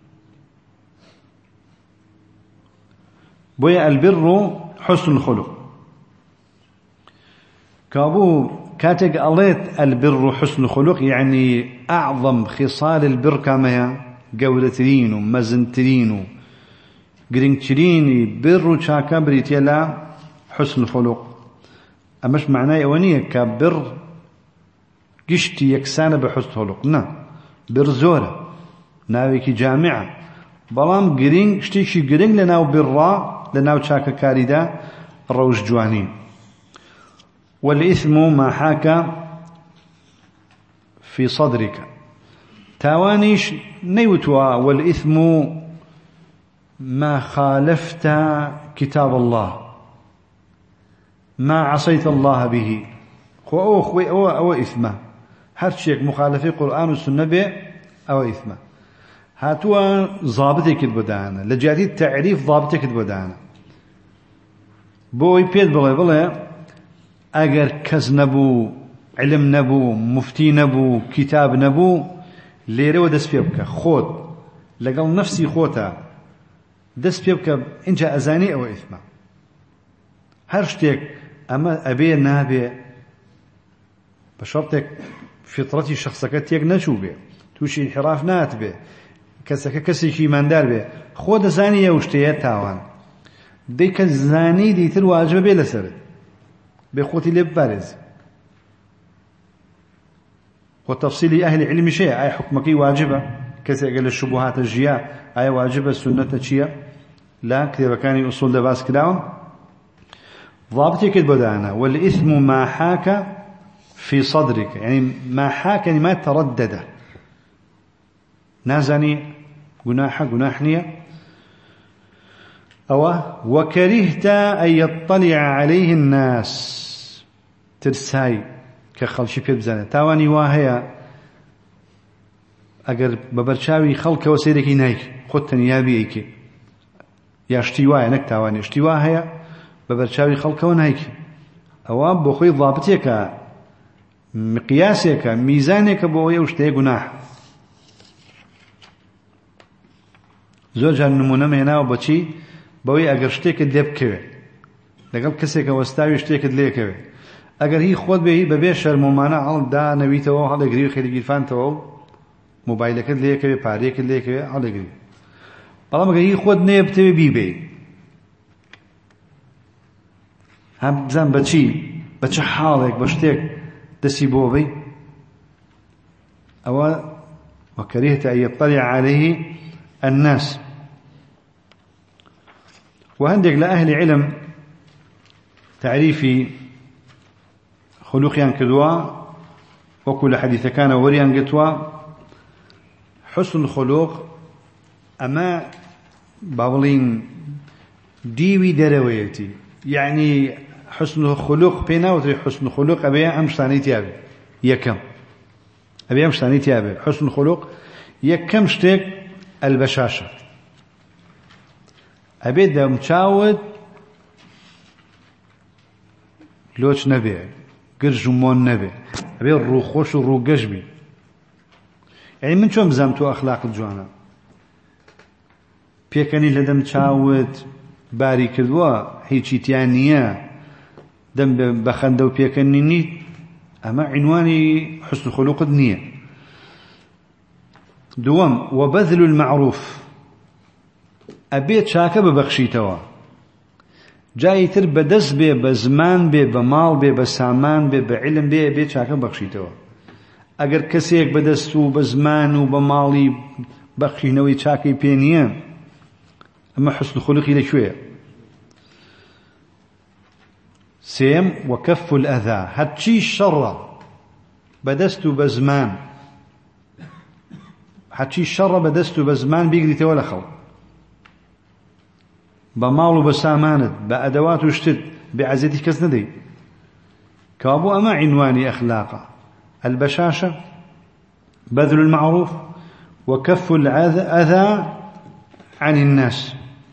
S1: بويا البر حسن الخلق كابو كاتق أليت البر حسن الخلق يعني أعظم خصال البر كما قولترين ومزنترين قرنترين بر شاكا بريتيلا حسن الخلق. أمش معناه أونية كبر قشتي يكسان بحسن الخلق نا بر زورة ناويكي جامعة بلام قرين شتيكي قرين لناو برا لناو شاكا كاريدا روج جوانين. والإثم ما حاك في صدرك تاوانيش نيوتوا والإثم ما خالفت كتاب الله ما عصيت الله به أو إثمه هر شيء مخالفة قرآن والسنة به أو إثمه هاتوا ضابطك بدانا لجاتي التعريف ضابطك بدانا بوي بيد بلا اگر کس نبو علم نبو مفتي نبو كتاب نبو ليره ودس بيبك خود لقل نفسي خوتا دس بيبك انجا ازاني او اثما هرشتك اما ابي نابي بشرطك فطرتي شخصك تيك نشوبه توشي انحراف ناتبه كسي شي مندار به خود زاني يوشتيه تاوان ديك الزاني ديتر واجب بلا سرد بخوتي لبارز وتفصيل أهل العلم شيء أي حكمك واجبة كذا قال الشبهات الجياء أي واجبة السنة شيء لا كذا كان أصول دباس كلاون ضابطك البدانة. والإثم ما حاك في صدرك يعني ما حاك يعني ما تردد نازني جناحنية أو وكرهت أن يطلع عليه الناس ترساي كخلشي في بزانة تاواني واهيا أجر ببرشاوي خلق وسيرك نايك خدتني يا بيك يا اشتواء نك تاواني اشتواء هيا ببرشاوي خلق ونايك أو بخوي ضابطيك مقياسك ميزانك بويا وشتي جناح زوجها النمونة هنا وبتشي بوي اگر شتێکت لێ بکەوێ لەگەڵ کەسێکەوە ستاوی شتێکت لێ کەوێ ئەگەر هی خۆت بێ شەرمومانە هەڵدا نەویتەوە هەڵێگری خێری گیرفانتەوە مۆبایلەکەت لێ کەوێ پارەیەکت لێ کەوێ هەڵێگری بەڵام ئەگەر هی خۆت نەیە بتەوێ بیبێ هم بزان بچ حالك بشتك دسي بوبي أو وكرهت أن يطلع عليه الناس. وعندك لأهل علم تعريفي خلقيان كدوا وكل حديث كان وريان قتوا حسن الخلق أما بابلين ديوي درويتي يعني حسن الخلق بينا وتري حسن الخلق أبي أمش ثاني تيابي يكم أبي أمش ثاني تيابي حسن الخلق يكم شتك البشاشة أبي ده متعود لوش نبي قرجمون نبي أبي الروح خوش والروح قجبي يعني من شو مزامتو أخلاق الجوانا بيكني لدم تشاود باري كدوا هيجي تيانية دم بخندو بيكني نيت أما عنواني حسن الخلق الدنيا. دوام وبذل المعروف أبيت شاكا ببخشيتوا جاي تر بدس بي بزمان بي بمال بي بسامان بي بعلم بي أبيت شاكا ببخشيتوا اگر كسيك بدستو بزمان وبمالي بخشينوي شاكي بينيا أما حسن الخلق لشوية. سيم وكف الأذى هاتشي الشر بدستو بزمان هاتشي الشر بدستو بزمان بيقري تولا خل بمالو بسامانت بأدوات وشتد بعزتي كسندي كابو أما عنواني أخلاقه البشاشة بذل المعروف وكف الأذى عن الناس.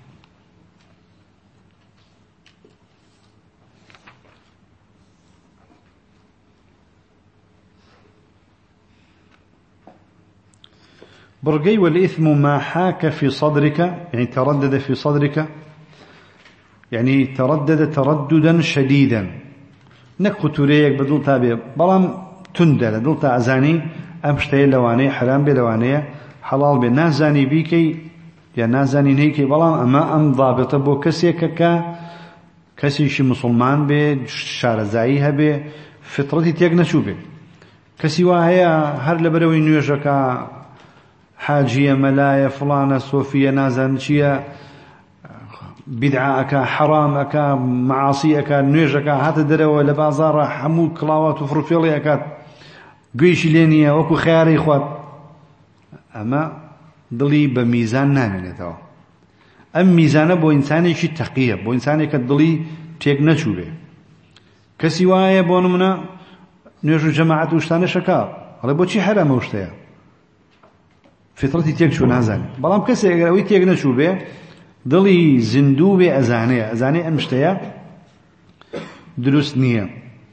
S1: برقي والإثم ما حاك في صدرك يعني تردد في صدرك يعني تردد ترددا شديدا نكو تريك بدل تابع بلام تندل دلت أزاني أمشتي لواني حرام بلواني حلال بنازاني بيكي يا نازاني نيكي بلام أما أم ضابط بو كسيك كسيش مسلمان بي شارزائيها بي فطرتي تيقنا شو بي كسي واهيا هر لبروي نيوشكا حاجية ملايا فلانة صوفية نازان شيا بدعة أكا حرام أكا معاصي أكا نيج أكا هات دروا لبازار حمو كلاوات وفرفيلي أكا قيش لينيا وكو خياري خوات أما دلي بميزان نامنه توا أم ميزانه بو إنساني شي تقية بو إنساني كدلي تيك نشوبه كسي وايا بو نمنا نيج جماعة وشتانه شكا هلا بو چي حرام وشتايا فطرتي تيك شو نازل بلام كسي اگروي تيك نشوبه دلي زندوبه أزاني أمشتايا دروس نية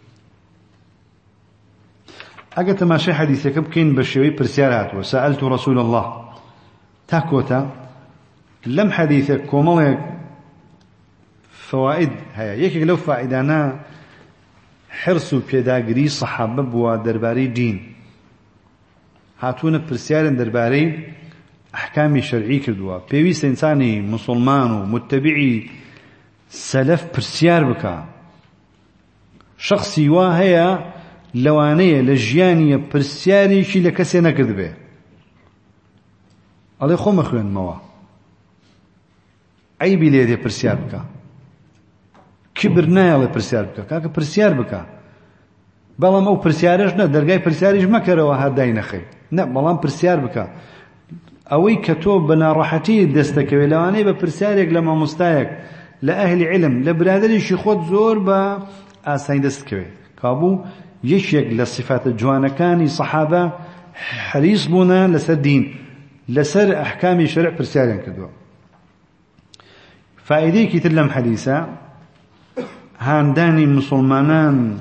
S1: أجت ماشي حديثك بكين بشوي برسيارات وسألت رسول الله تاكوتا لم حديثك كومالك فوائد هيا يكي لو فائدانا حرص بيداغري صحابة بوا درباري دين هاتونا برسيارن درباري أحكامي شرعي كردوا بيويس إنساني مسلمان ومتبعي سلف برسيار بكا شخصي واهيا لوانية لجيانية برسياري شي لكسي نكرد به الله خو مخوين موا عيبي ليدي برسيار بكا كبرنايا الله برسيار بكا كاكا برسيار بكا بلام او برسيارش نا درقاي برسيارش مكروا هاداين اخي نا بلام برسيار بكا اوي كتوب بنا راحتي دستك ولواني ببرسيارك لما مستايك لأهل علم لبرادري شيخوت زور با آسان دستك كابو يشيك للصفات الجوانة كان صحابة حريص بنا لسر دين لسر أحكام شرع برسيارين كدوا فائدي كتلم حديثة هانداني مسلمانان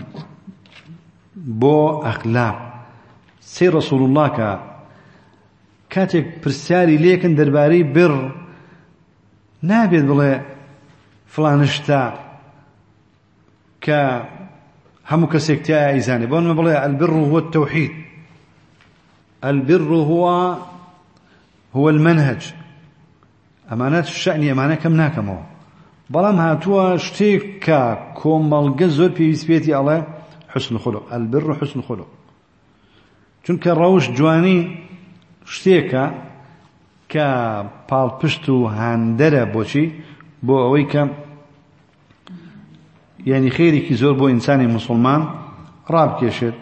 S1: بو أخلاق سي رسول الله كاتك برسياري ليكن درباري بر نابد بلا فلانشتا هم كسيكتيا إيزاني بون بلا البر هو التوحيد البر هو المنهج أمانات الشأن أمانة كم ناكمه بەڵام هاتووە شتێک کە کۆمەڵگە زۆر پێویست پێێتی ئەڵێ حسن الخلق البر حسن الخلق چونکە ڕەوش جوانی شتێکە کە پاڵپشت و هاندەرە بۆچی بۆ ئەوەی کە یعنی خێرێکی زۆر بۆ ئینسانی مسلمان ڕابکێشێت.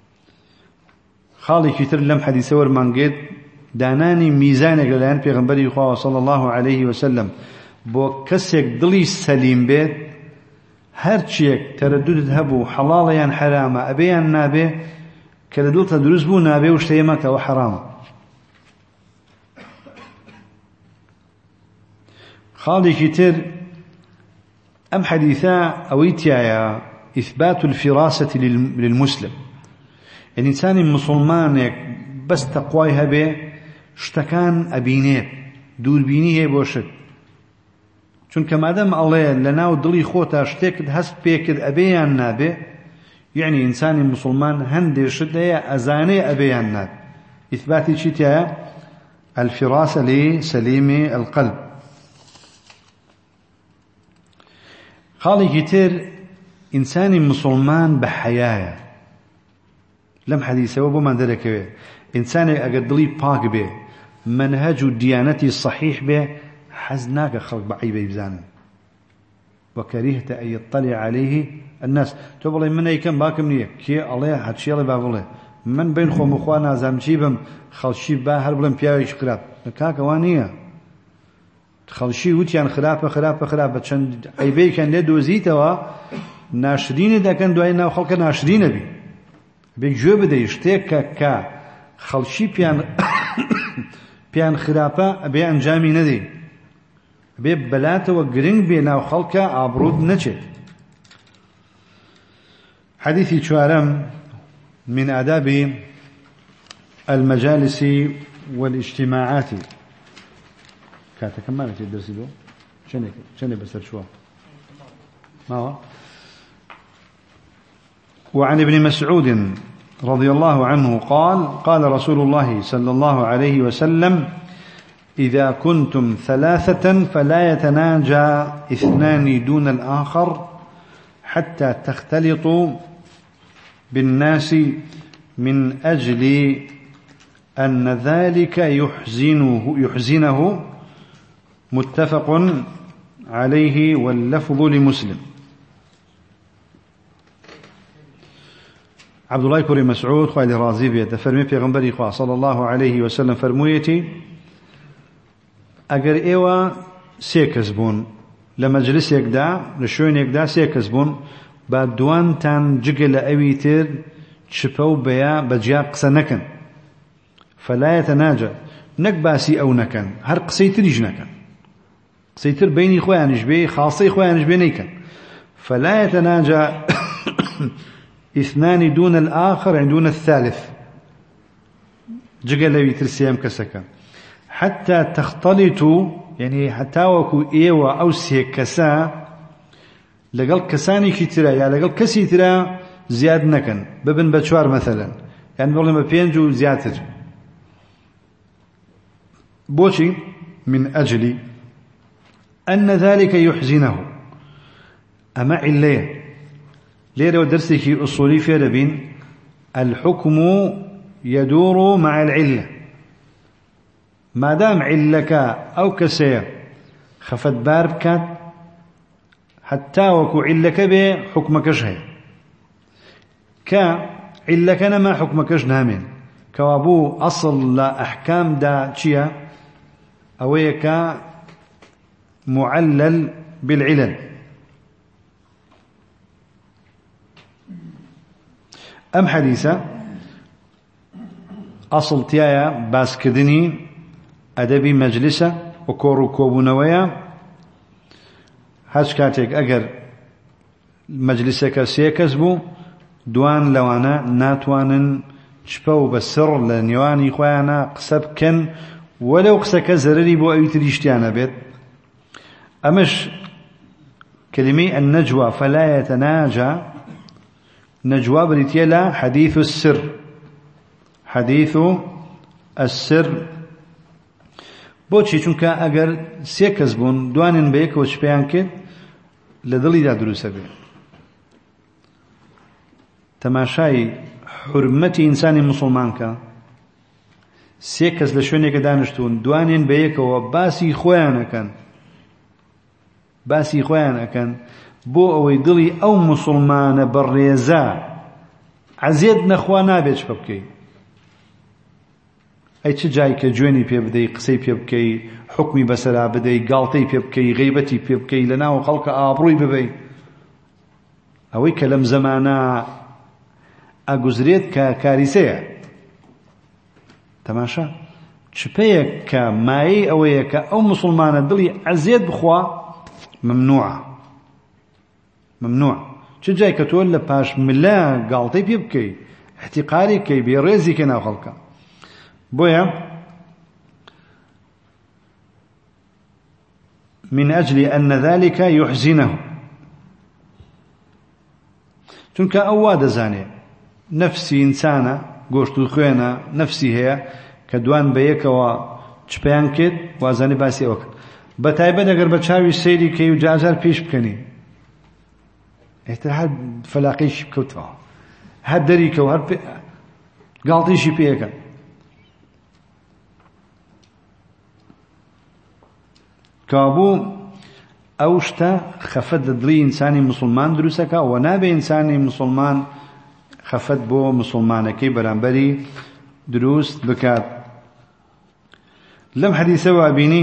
S1: خاڵێکی تر لەم حەدیثە وەرمانگێت دانانی میزانێک لەلایەن پێغەمبەری خوا صلی الله عليه وسلم بۆ کەسێک دڵی سەلیم بێت هەرچیەک تەرەدودت هەبوو حەڵاڵە یان حەرامە ئەبێ یان نابێ کە لە دڵتە دروست بوو نابێ و شتەیە مەکەوە حەرامە. خاڵێکی تر ئەم حەدیثە ئەوەی تایە إثبات الفراسة للمسلم يعني إنسان مسلمانك بس تقوای هەبێ شتەکان ئەبینێت دووربینی هەیە بۆ شت چونکە مادەم ئەڵێ لەناو دڵی خۆتا شتێکت هەست پێکرد ئەبێ یان نابێ يعني إنسانی مسلمان هەندێ شت هەیە ئەزانێ ئەبێ یان نابێ. إثباتی چی تایە؟ الفراسة لسليم القلب. خاڵێکی تر ئینسانی مسلمان بە حەیایە لەم حەدیثەوە بۆمان دەرەکەوێ ئینسانێک ئەگەر دڵی پاک بێ منهەج و دیانەتی صحیح بێ حەز ناکە خەڵک بە عەیبەی بزانن وەکەریهتە ئەن یەطەلع عەلەیه الناس تۆ بڵێ من ئەیکەم باکم نییە کێ ئەڵێ هەرچیەڵێ با بڵێ من بین خۆم و خوا نازانم چی بم خەڵکی با هەر بڵێم پیاوێکی خراپ کاکە وا نییە خەڵکی وتیان خراپە چەند عەیبەیەکیان لێ دۆزیتەوە ناشرینی دەکەن دوای ناو خەڵکە ناشرینە بی بێک گوێ بدەی شتێکە کە خەڵکی پیان خراپە ئەبێ ئەنجامی نەدەی ئەبێ بەلاتەوە گرنگ بێ ناو خەڵکە ئابڕوت نەچێت. حديثي شوارم من آداب المجالس والاجتماعات كاتا كم مالك الدرس دو شنو بسر شو ما هو. وعن ابن مسعود رضي الله عنه قال قال رسول الله صلى الله عليه وسلم إذا كنتم ثلاثة فلا يتناجى اثنان دون الآخر حتى تختلطوا بالناس من أجل أن ذلك يحزنه متفق عليه واللفظ لمسلم. عبد الله كوري مسعود خالد رازي بيت فرمي پیغمبري خوا صلى الله عليه وسلم فرمويتي اگر ايوا سيكس بون لمجلس يكدا لشوين يكدا سيكس بون بعد دوان تان جگل اويتر چپو بيا بجيا قسا نكن فلا يتناجى نك باسي او نكن هر قسيتر يجنكن قسيتر بيني خوانش بي خاصي خوانش بينيكن فلا يتناجى اثنان دون الآخر يعني دون الثالث جقل اويتر سيام كسكن حتى تختلطوا يعني حتى وكو ايوا او سيكسا لقل كساني كترا يعني لقل كسي ترا زياد نكن ببن بچوار مثلا يعني بقول ما بينجو زياتر بوشي من أجل أن ذلك يحزنه أما عليه ليرة ودرسك أصولي في ربين الحكم يدور مع العلة ما دام علك أو كسير خفت باربكات حتى وكو علك به حكمك شهي كعلك نما حكمك نامين كوابو أصل لا أحكام دا تشيا أويك معلل بالعلل. أم حديثة أصل تيايا باسكدني أدبي مجلسة وكورو كوبونويا هاش كاتيك أجر مجلسك سيكسبو دوان لوانا ناتوانن شبو بسر لنيواني خوانا قسبكن ولو قسك زرري بو أي تريشتيانا بيت. أمش كلمة النجوى فلا يتناجى نجوى بريتيلا حديث السر حديث السر بۆچی چونکە ئەگەر سێ کەس بوون دوانن بە یەکەوە چپیان کرد لدلي دا دروس به تماشای حرمتی انسانی مسلمان که سێ کەس لە شوێنێکە دانیشتون دوانێن بە یەکەوە باسی خۆیان ئەکەن بۆ ئەوەی دڵی ئەو مسلمانە بەڕێزە عەزیەت نەخوا نابێت چ بکەی ئەی چ جای کە جوێنی پێ بدەی قسەی پێ بکەی حکمی بەسەرا بدەی گاڵتەی پێ بکەی غیبەتی پێ بکەی لەناو خەڵکە ئابڕووی ببەی ئەوەی کە لەم زەمانە ئەگوزرێت کە کاریسەیە تەماشا چپەیەک کە مایەی ئەوەیە کە ئەو مسلمانە دڵی عەزیەت بخوا ممنوع چ جای کە تۆ لە پاش ملە گاڵتەی پێ بکەی احتیقاری بکەی بێڕێزی کە ناو خەڵکە بۆیە من أجل أن ذلك يحزنه چونکە ئەو وا دەزانێ نفسی ئینسانە گۆشت و خوێنە نفسی هەیە کە دوان بە یەکەوە چپەیان کرد وازانێ باسی ئەوە کرد بە تایبەت ئەگەر بە چاوی سەیری کەی و جارجار پێش بکەنی ئێتر هەر فەلاقەیشی بکەوتەوە هەر دەری کەو هەر گاڵتەیشی پێیەکە کابوو ئەو شتە خەفەت لە دڵی ئینسانی مسلمان دروستەکە و نابێ ئینسانی مسلمان خەفەت بۆ مسلمانەکەی بەرامبەری دروست بکات لەم حەدیثەوە بینی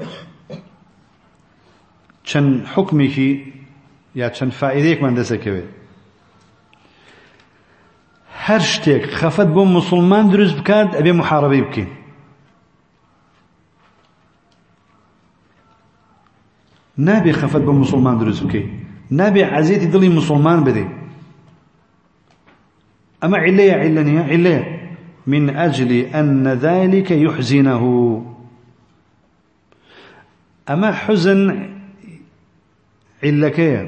S1: چەند حکمێکی یا چەند فائیدەیەکمان دەسەکەوێت هەر شتێک خەفەت بۆ مسلمان دروست بکات ئەبێ محارەبەی بکەین نابێ خەفەت بۆ مسلمان دروست بکەین نابێ عەزیەتی دڵی مسلمان بدەین أما علية علية من أجل أن ذلك يحزنه أما حزن علكية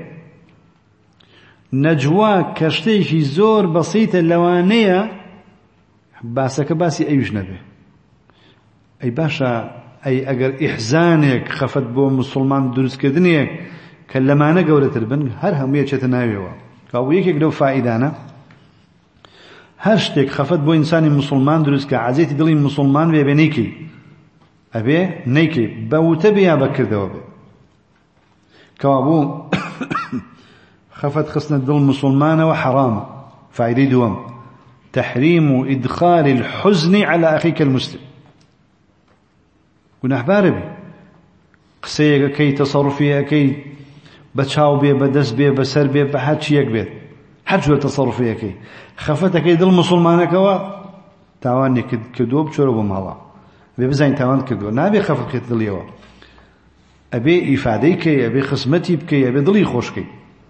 S1: نجوا كشتيشي زور بسيطة لوانية باسك باسي أيوش نبي أي باشا أي أجر إحزانك خفت بو مسلمان درس كدنيك كلمانا قولة البن هر همية شتناويوا كاويك لو فائدانا هەر شتێک خەفەت بۆ ئینسانی مسلمان دروست کە عەزیەتی دڵی مسلمان بێ نەیکەی ئەبێ نەیکەی بەوتە بێ یا بەکردەوە بێ کەوا بوو خەفەت خستنە دڵ مسلمانەوە حەرامە فائیدەی دووەم تحريم إدخال الحزن على أخيك المسلم گوناحبارە بێ قسەیەکەکەی تەسەڕوفیەکەی بەچاو بێ بەدەست بێ بەسەر بێ بە هەر چیەک بێت هەر جۆر تەسەڕوفیەکەی خەفەتەکەی دڵ مسلمانەکەوە تاوانی کردووە بچۆرە بۆ ماڵە بێ بزانین تاوان کردووە نابێ خەفەت بکەیت دڵیەوە ئەبێ ئیفادەی کەی ئەبێ خزمەتی بکەی ئەبێ دڵی خۆشکەی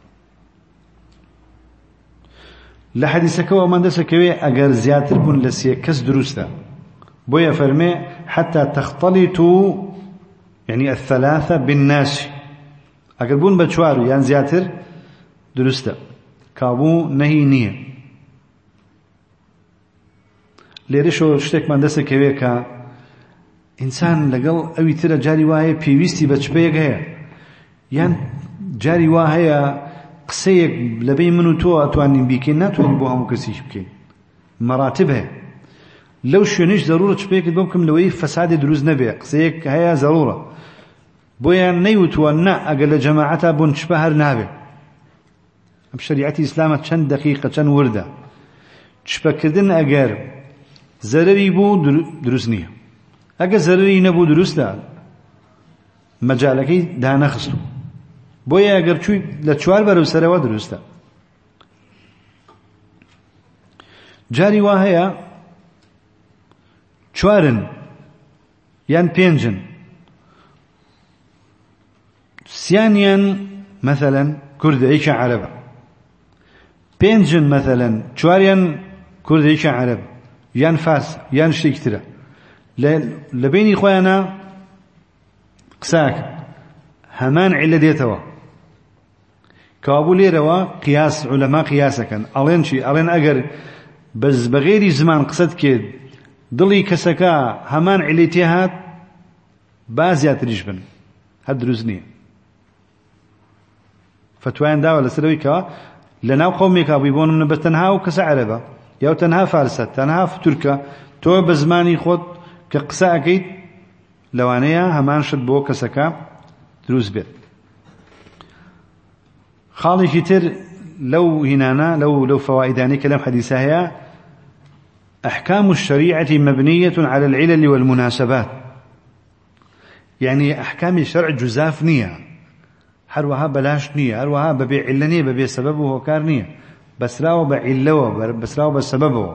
S1: لە حەدیثەکەەوەمان دەسەکەوێ ئەگەر زیاتر بوون لە سێ کەس دروستە بۆیە فەرمێ حتى تختلطوا يعني الثلاثة بالناس ئەگەر بوون بە چوار یان زیاتر دروستە کابوو نەهی نییە لێرەشەوە شتێکمان دەسەکەوێ کە ئینسان لەگەڵ ئەوی ترە جاری وایە پێویستی بە چپەیەک هەیە یان جاری وا هەیە قسەیەک لەبەی من و تۆ ئەتوانین بیکەین ناتوانین بۆ هەموو کەسیش بکەین مەراتب هەیە لەو شوێنەش زەرورە چپەیەکت بۆ بکەم لەوەی فەسادی دروست نەبێ قسەیەک هەیە زەرورە بۆیان نەیوتووە نە ئەگەر لە جەماعەتا بوون چپە هەر نابێ ئەم شەریعەتی ئیسلامە چەند دەقیقە چەند وردە چپەکردن ئەگەر زەرەری بوو دروست نییە ئەگەر زەرەری نەبوو دروستە مەجالەکەی دانەخست بۆیە ئەگەر چووی لە چوار بەرەو سەرەوە دروستە جاری وا هەیە چوارن یان پێنجن سیانیان مثلا کوردەیەکی عەرەبە پێنجن مثلا چواریان کوردەیەکی عەرەبە یان فارس یان شتێکی ترە لە بینی خۆیانە قساکە هەمان عیلە دێتەوە کەوابوو لێرەوە قیاس عولەما قیاسەکەن ئەڵێن چی ئەڵێن ئەگەر بەغێری زمان قسەت کرد دڵی کەسەکە هەمان عیلەی تێ هات با زیاتریش بن هەر دروست نییە فتوان دا ولا سرويكا لنا قومك بيبون من بتنها وكس عربة يا تنها فارسة تنها في تركا تو بزماني خود كقساء أكيد لوانيا همان شد بو كسكا دروز بيت خالي كتير لو هنانا لو فوائداني كلام حديثها هي أحكام الشريعة مبنية على العلل والمناسبات يعني أحكام الشرع جزاف نية هروها بلاش نية هروها ببيع علنية ببيع سببه وكار نية بس راو بعلوه بس راو بسببه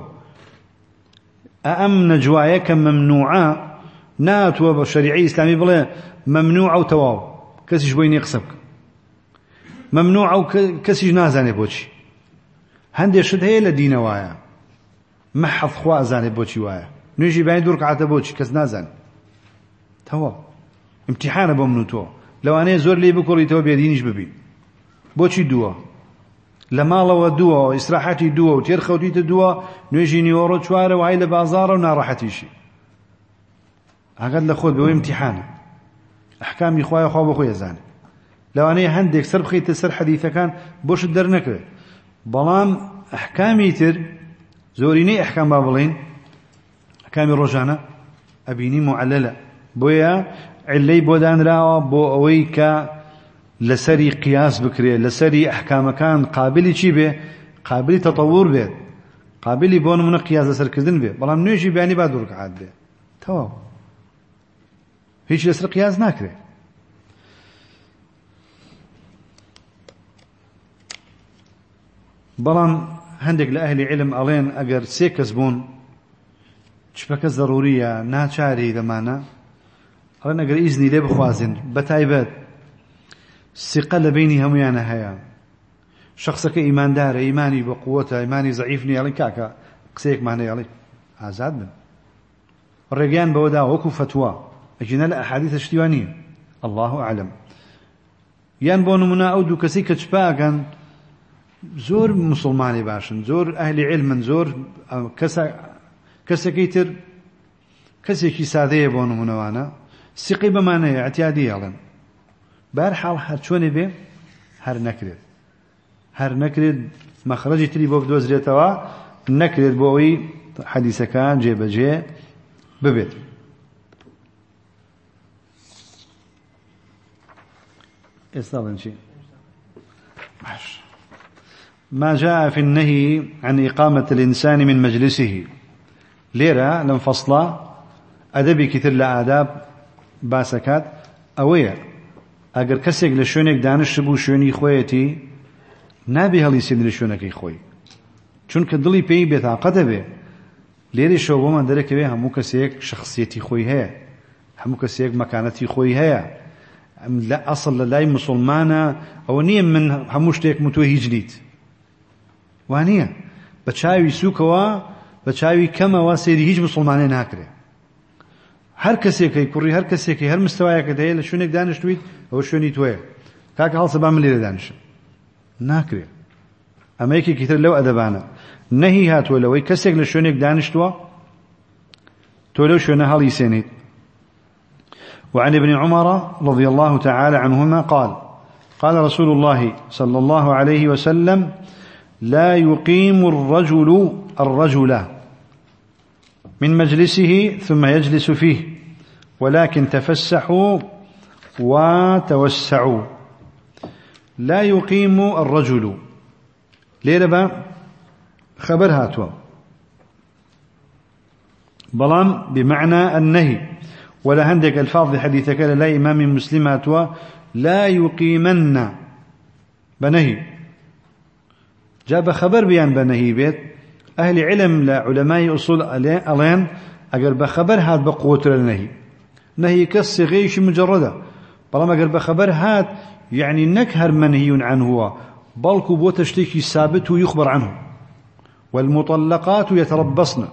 S1: أأم نجوايا كممنوعة ناتوا بالشريعة إسلامي بلا ممنوع أو تواو كسيش بوين يقصبك ممنوع أو كسيش نازاني بوشي هندي شد هي لدينا وايا محض خوا زاني بوشي وايا نيجي باين دورك عتا بوشي كس نازان تواو امتحان بمنوتو لو أنا زور لي بكوري تو بيدينيش ببي بوشي دوا لما الله دوا إسراحتي دوا وتيرخوتي دوا نيجي نيورو شوارع وعيل بازار ونارحتي شي هقد لخود بو امتحان أحكام إخوة أخوة بخويا زاني لو أنا هندك سر بخيت سر حديثة كان بوش الدرنك بلام أحكامي تر زوريني أحكام بابلين أحكام الرجانة أبيني معللة بويا علي بودان راوا بو أويك لسري قياس بكري لسري أحكام كان قابلي شي به قابلي تطور به قابلي بون من قياس سر كردن به بلام نيجي بياني بعد ركعات به تمام هيش لسر قياس ناكره بلان هندك لأهل علم ألين أجر سيكس بون شبكة ضرورية ناچاري دمانا ألين أجر إذني لي بخوازن بتايبات ثقة لبيني هميانا هيا شخصك إيمان دار إيماني بقوته إيماني ضعيفني ألين كاكا قسيك معني ألين عزاد من الرجال بودا وكو فتوى أجينا لأحاديث اشتوانية الله أعلم يان بونو منا أودو كسيكة شباكا زور مسلماني باشن زور أهل علم زور كسكيتر كسكي ساذية بونو منوانا سقي بمعنى اعتيادية لن بارحال هرچوني بي هر نكرد مخرجي تري بوب دوزريتوا نكرد بوي حديثة كان جيب جي ببيت استاذن شيء ما جاء في النهي عن إقامة الإنسان من مجلسه ليرة لم فصلا أدبي كثير لآداب باسكات أوية أجر كسيك لشونك دانش بو شوني خويتي نابي هلي سيد لشونك خوي چونك دلي بي بطاقته به ليري شو بما درك به همو كسيك شخصيتي خوي هي همو كسيك مكانتي خوي هي لا أصل لا مسلمانة أو نية من هموشتك متوهي جديد وانية بتشاوي سوكوا بتشاوي كما واسيري هيج مسلمانين هاكره هر كسيكي كوري هر كسيكي هر مستوايا كده لشونك دانش تويت أو شوني توي كاك حال سبام اللي دانش ناكره أما يكي كثير لو أدبانا نهي هات ولو كسيك لشونك دانش تولو شونه هالي سنيد وعن ابن عمر رضي الله تعالى عنهما قال رسول الله صلى الله عليه وسلم لا يقيم الرجل من مجلسه ثم يجلس فيه ولكن تفسحوا وتوسعوا لا يقيم الرجل ليربا خبر هاتوا بلان بمعنى النهي ولا عندك الفاظ حديثك لا إمام مسلم هاتوا لا يقيمن بنهي جاب خبر بيان بنهي بيت أهل علم لعلماء أصول ألين أقر بخبر هات بقوة النهي نهي كالصغيش مجردة بلما أقر بخبر هات يعني نكهر منهي عنه بلكو بو تشتيكي ثابت يخبر عنه والمطلقات يتربصن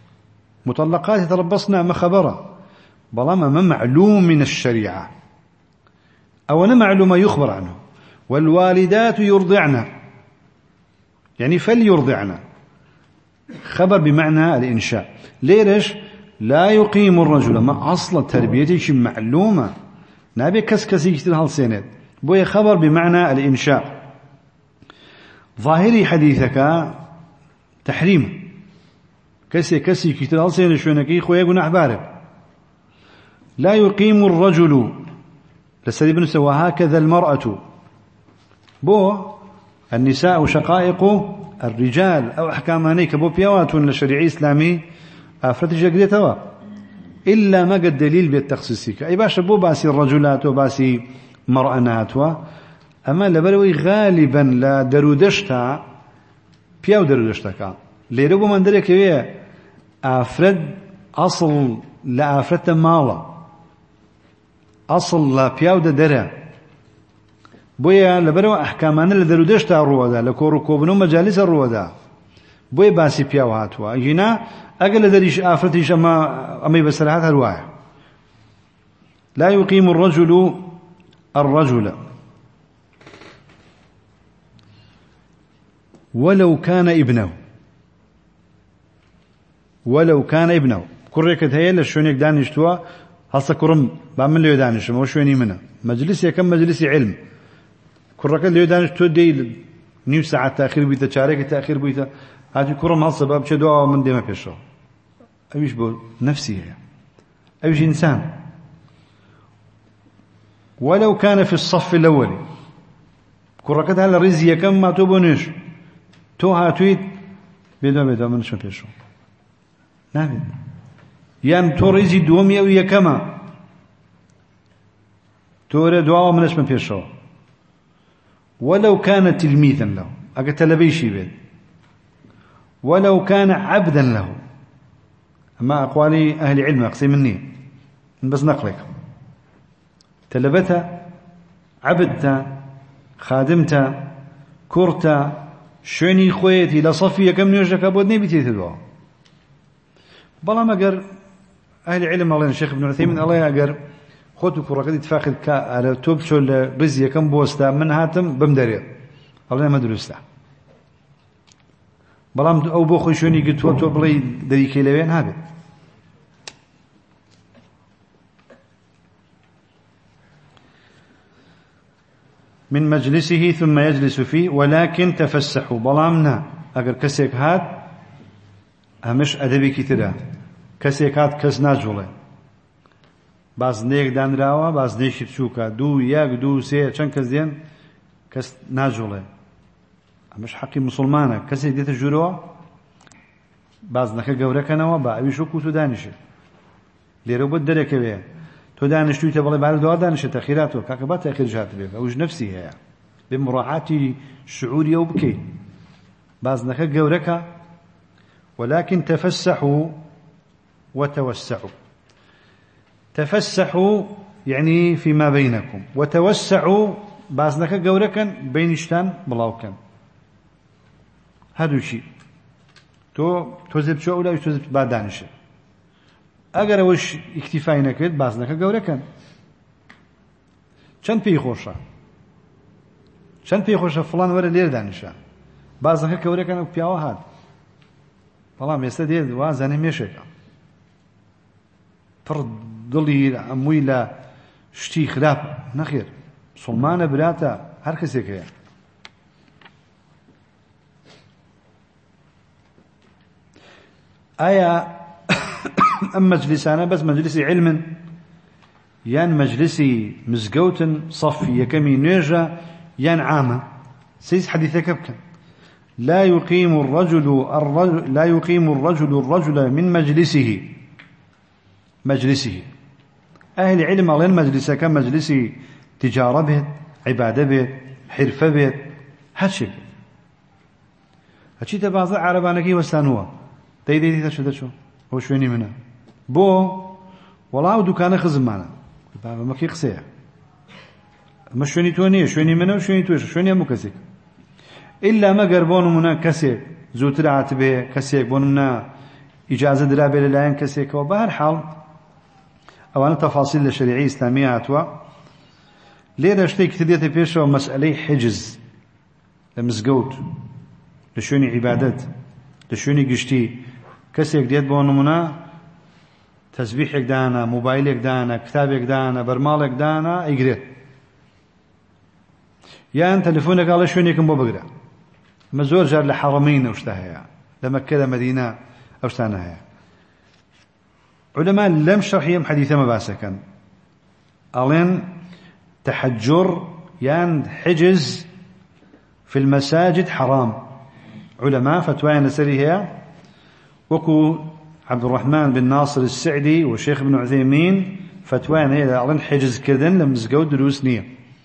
S1: ما خبره بلما ما معلوم من الشريعة أو معلومة يخبر عنه والوالدات يرضعن يعني فليرضعن خبر بمعنى الإنشاء ليش لا يقيم الرجل ما أصل تربيته معلومة نبي كسكسي كتير هالسنة بوي خبر بمعنى الإنشاء ظاهري حديثك تحريم كسي كتير أصلا شونكي خويا جناح بارك لا يقيم الرجل لسدي بن سوى هكذا المرأة بو النساء شقائق الرجال أو أحكام هنيك بو بيوات الشريعي إسلامي أفرت جقدتها إلا ما قد دليل بالتخصيص أي باش بو باسي الرجلات وباسي مرأنات أما لبروي غالبا لا درودشتا بياو درودشتا ليربو من درك ويا أفرد أصل لا أفرد مالا أصل لا بياو درا بويا لبرو أحكامان لدرودشتا الروادا لكوركوبنو مجالس الروادا بويا باسي بياو هاتوا جينا أقل دريش آفرتيش أما يبسرحات الواحد لا يقيم الرجل ولو كان ابنه كريكت هي لشونيك دانشتوا هسا كرم بعمل له دانش مو شوني منه مجلس كم مجلس علم كريكت له دانشتوا دي نيو ساعة تأخير بيتا شارك تأخير بيتا هذه كرم هسا باب شدوا من دي ما بيشوا أيش بو نفسي هي أيش إنسان ولو كان في الصف الأول كركت هلا رزية كم ما تبونش تو هاتويت بيدا من شو بيشو نعم يام تو رزي دومي أو يكما تو دعاء من اسم بيشو ولو كان تلميذا له أقتل بيشي بيت ولو كان عبدا له أما أقوالي أهل علم أقصي مني بس نقلك تلبتا عبدتا خادمتا كرتا شوني خويتي لصفية كم نيوشك أبودني بيتي تدوا بلا ما قر أهل علم الله الشيخ ابن عثيمين الله يقر خوتو كرة قد يتفاخذ على توب شو الرزية كم بوستا من هاتم بمدري الله ما درستا بلا ما أو بوخي شوني قلت وتو بلي دريكي لوين هذا من مجلسه ثم يجلس فيه ولكن تفسحوا بلامنا اگر كسيك هات همش ادبي كتيرا كسيك هات كس ناجوله باز نيك دانراوا باز نيشي تشوكا دو ياك دو سي چن كس دين كس ناجوله همش حقي مسلمانه كسيك ديت جوروا باز نخه گوركنوا با اويشو كوتو دانشه ليرو بدركوي تو دانشتوی تبغى بعد دو دانش تأخيراته كاكبات تأخير جات بيه أوج نفسي هي بمراعاة شعوري وبكي بعض نخ جورك ولكن تفسحوا وتوسعوا تفسحوا يعني فيما بينكم وتوسعوا بعض نخ جورك بينشتان بلاوكن هذا شيء تو زبط شو ولا تو زبط بعد دانشه اگر وش اکتفای نکرد باز نکه گوره کن چند پی خوشه فلان وره لیر دانشه باز نکه گوره کن و پیاوه هاد فلان میسته دید وازنه میشه پر دلی امویلا شتی خراب نخیر سلمانه براتا هر کسی که آیا أم مجلسانا بس مجلسي علم يان مجلسي مزقوت صفي يكمي نيجا يان عامة سيس حديثك بكن لا يقيم الرجل من مجلسه أهل علم علين مجلسه كان مجلسي تجارة به عبادة به حرفة به هاتشي هاتشي تبعض عربانكي وستانوا دي تشو هو شويني منه بو والله دكانه خزم معنا بابا ما كي قسيه ما شويني توني شويني منه وشويني توش شويني مو كسيك الا ما قربون منا كسيك زوتر عتبه كسيك بوننا اجازه درابه للاين كسيك وبهر حال او انا تفاصيل الشريعيه الاسلاميه اتوا ليه اشتي كتديت بيشو مساله حجز لمزقوت لشوني عبادات لشوني قشتي كسيك ديت بونمنا تسبيحك دانا موبايلك دانا كتابك دانا برمالك دانا يقرأ يا أن تلفونك على شونيكم بو بقرأ مزور جار لحرمين أوشتهايا لمكة مدينة أوشتانها علماء لم شرحيهم حديثة مباسة كان ألين تحجر يعني حجز في المساجد حرام علماء فتوين لسريها وكو عبد الرحمن بن ناصر السعدي والشيخ ابن عثيمين فتوين هي ألين حجز كردن لمزقود دروس نية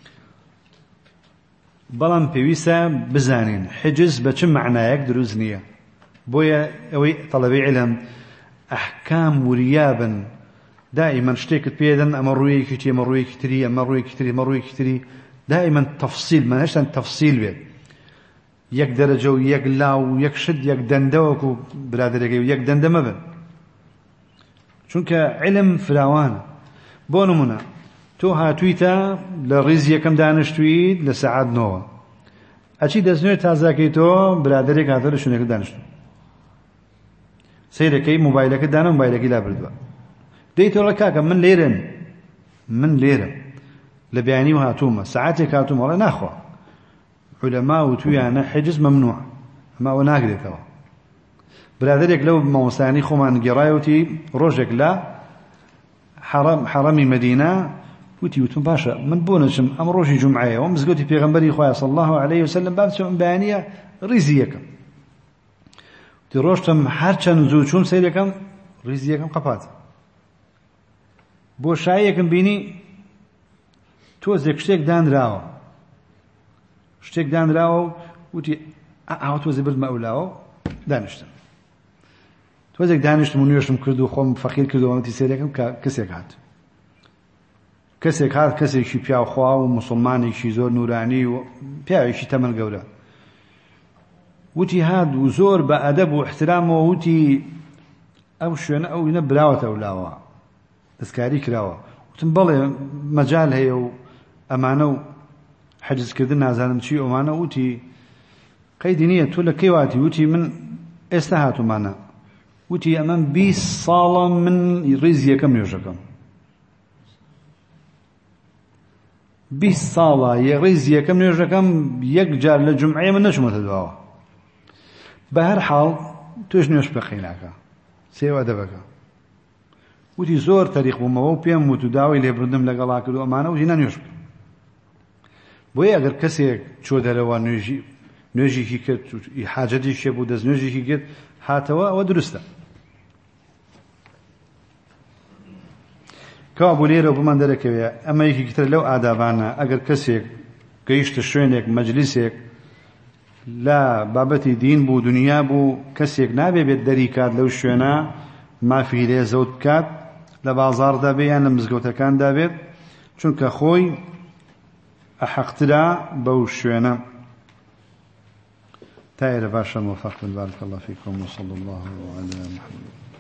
S1: بلان بيويسا بزانين حجز بچم معنايك دروس نية بويا اوي طلبي علم أحكام وريابا دائما اشتكت بيدن أمروي كتير مروي كتير أمروي كتير مروي كتير دائما تفصيل ما هيش تفصيل بيد يك درجة ويك لاو يك شد يك دندوك برادر يك دندم بن چونك علم فراوان بونمنا تو هاتويتا لرزية كم دانش تويد لساعات نوا أشي دزنوي تازاكي تو برادر هاتو لشونك دانش سيركي موبايلك دانا موبايلك لا بردوا ديتو لكاكا من ليرن لبياني وهاتوما ساعاتك هاتوما ولا ناخوا علماء وتويانا حجز ممنوع ما وناقري توا برادرك لو موساني خمان قرايوتي روجك لا حرمي مدينة وتم باشا من بونشم أم روجي جمعية ومزقوتي بيغنبري خويا صلى الله عليه وسلم بابتهم بيانية رزيكم تروشتم هرچن زوچون سيركم رزيكم قفات بو شايكم بيني توزك شتيك دان راو وتي توزي برد مأولاو دانشتم توزك دانشتم ونيوشتم كردو خوم فقير كردو ومتي سيركم كسيك هات كسيك شي بياو خوا ومسلماني شي زور نوراني بياو شي تمن قولا وتي هاد وزور بأدب واحترام وتي أو شونا أو ينبلاوة أولاوا تذكاري كراوا وتنبالي مجال هي أمانة حجز كردنا زالم شيء أمانة وتي قيدينية تقول لك كيواتي وتي من استهاتوا معنا وتي أمام 20 صالة من ريزية كم يوجكم 20 صالة يريزية كم يوجكم يقجار للجمعية من نشمة الدواء بهر حال توش نيوش بقيناك سيوا دبك وتي زور تاريخ بمو بيم وتداوي لي بردم لقلاك دو امانه وجينا نيوش بويا اگر كسي چو دروا نوجي كي حاجتي شبو دز نوجي كي هاتوا ودرستا كابو ليرو بمن درك اما يكي كتر لو آدابانا اگر كسي قيشت شوينك مجلسك لا بابتي دين بو دنيا بو كسيك نابي بالدري كاد لو شوينا ما في لي زود كاد لبازار دابي يعني لمزقوتا كان دابي چونك خوي أحقتلا بو شوينا تاير باشا موفق بارك الله فيكم وصلى الله على محمد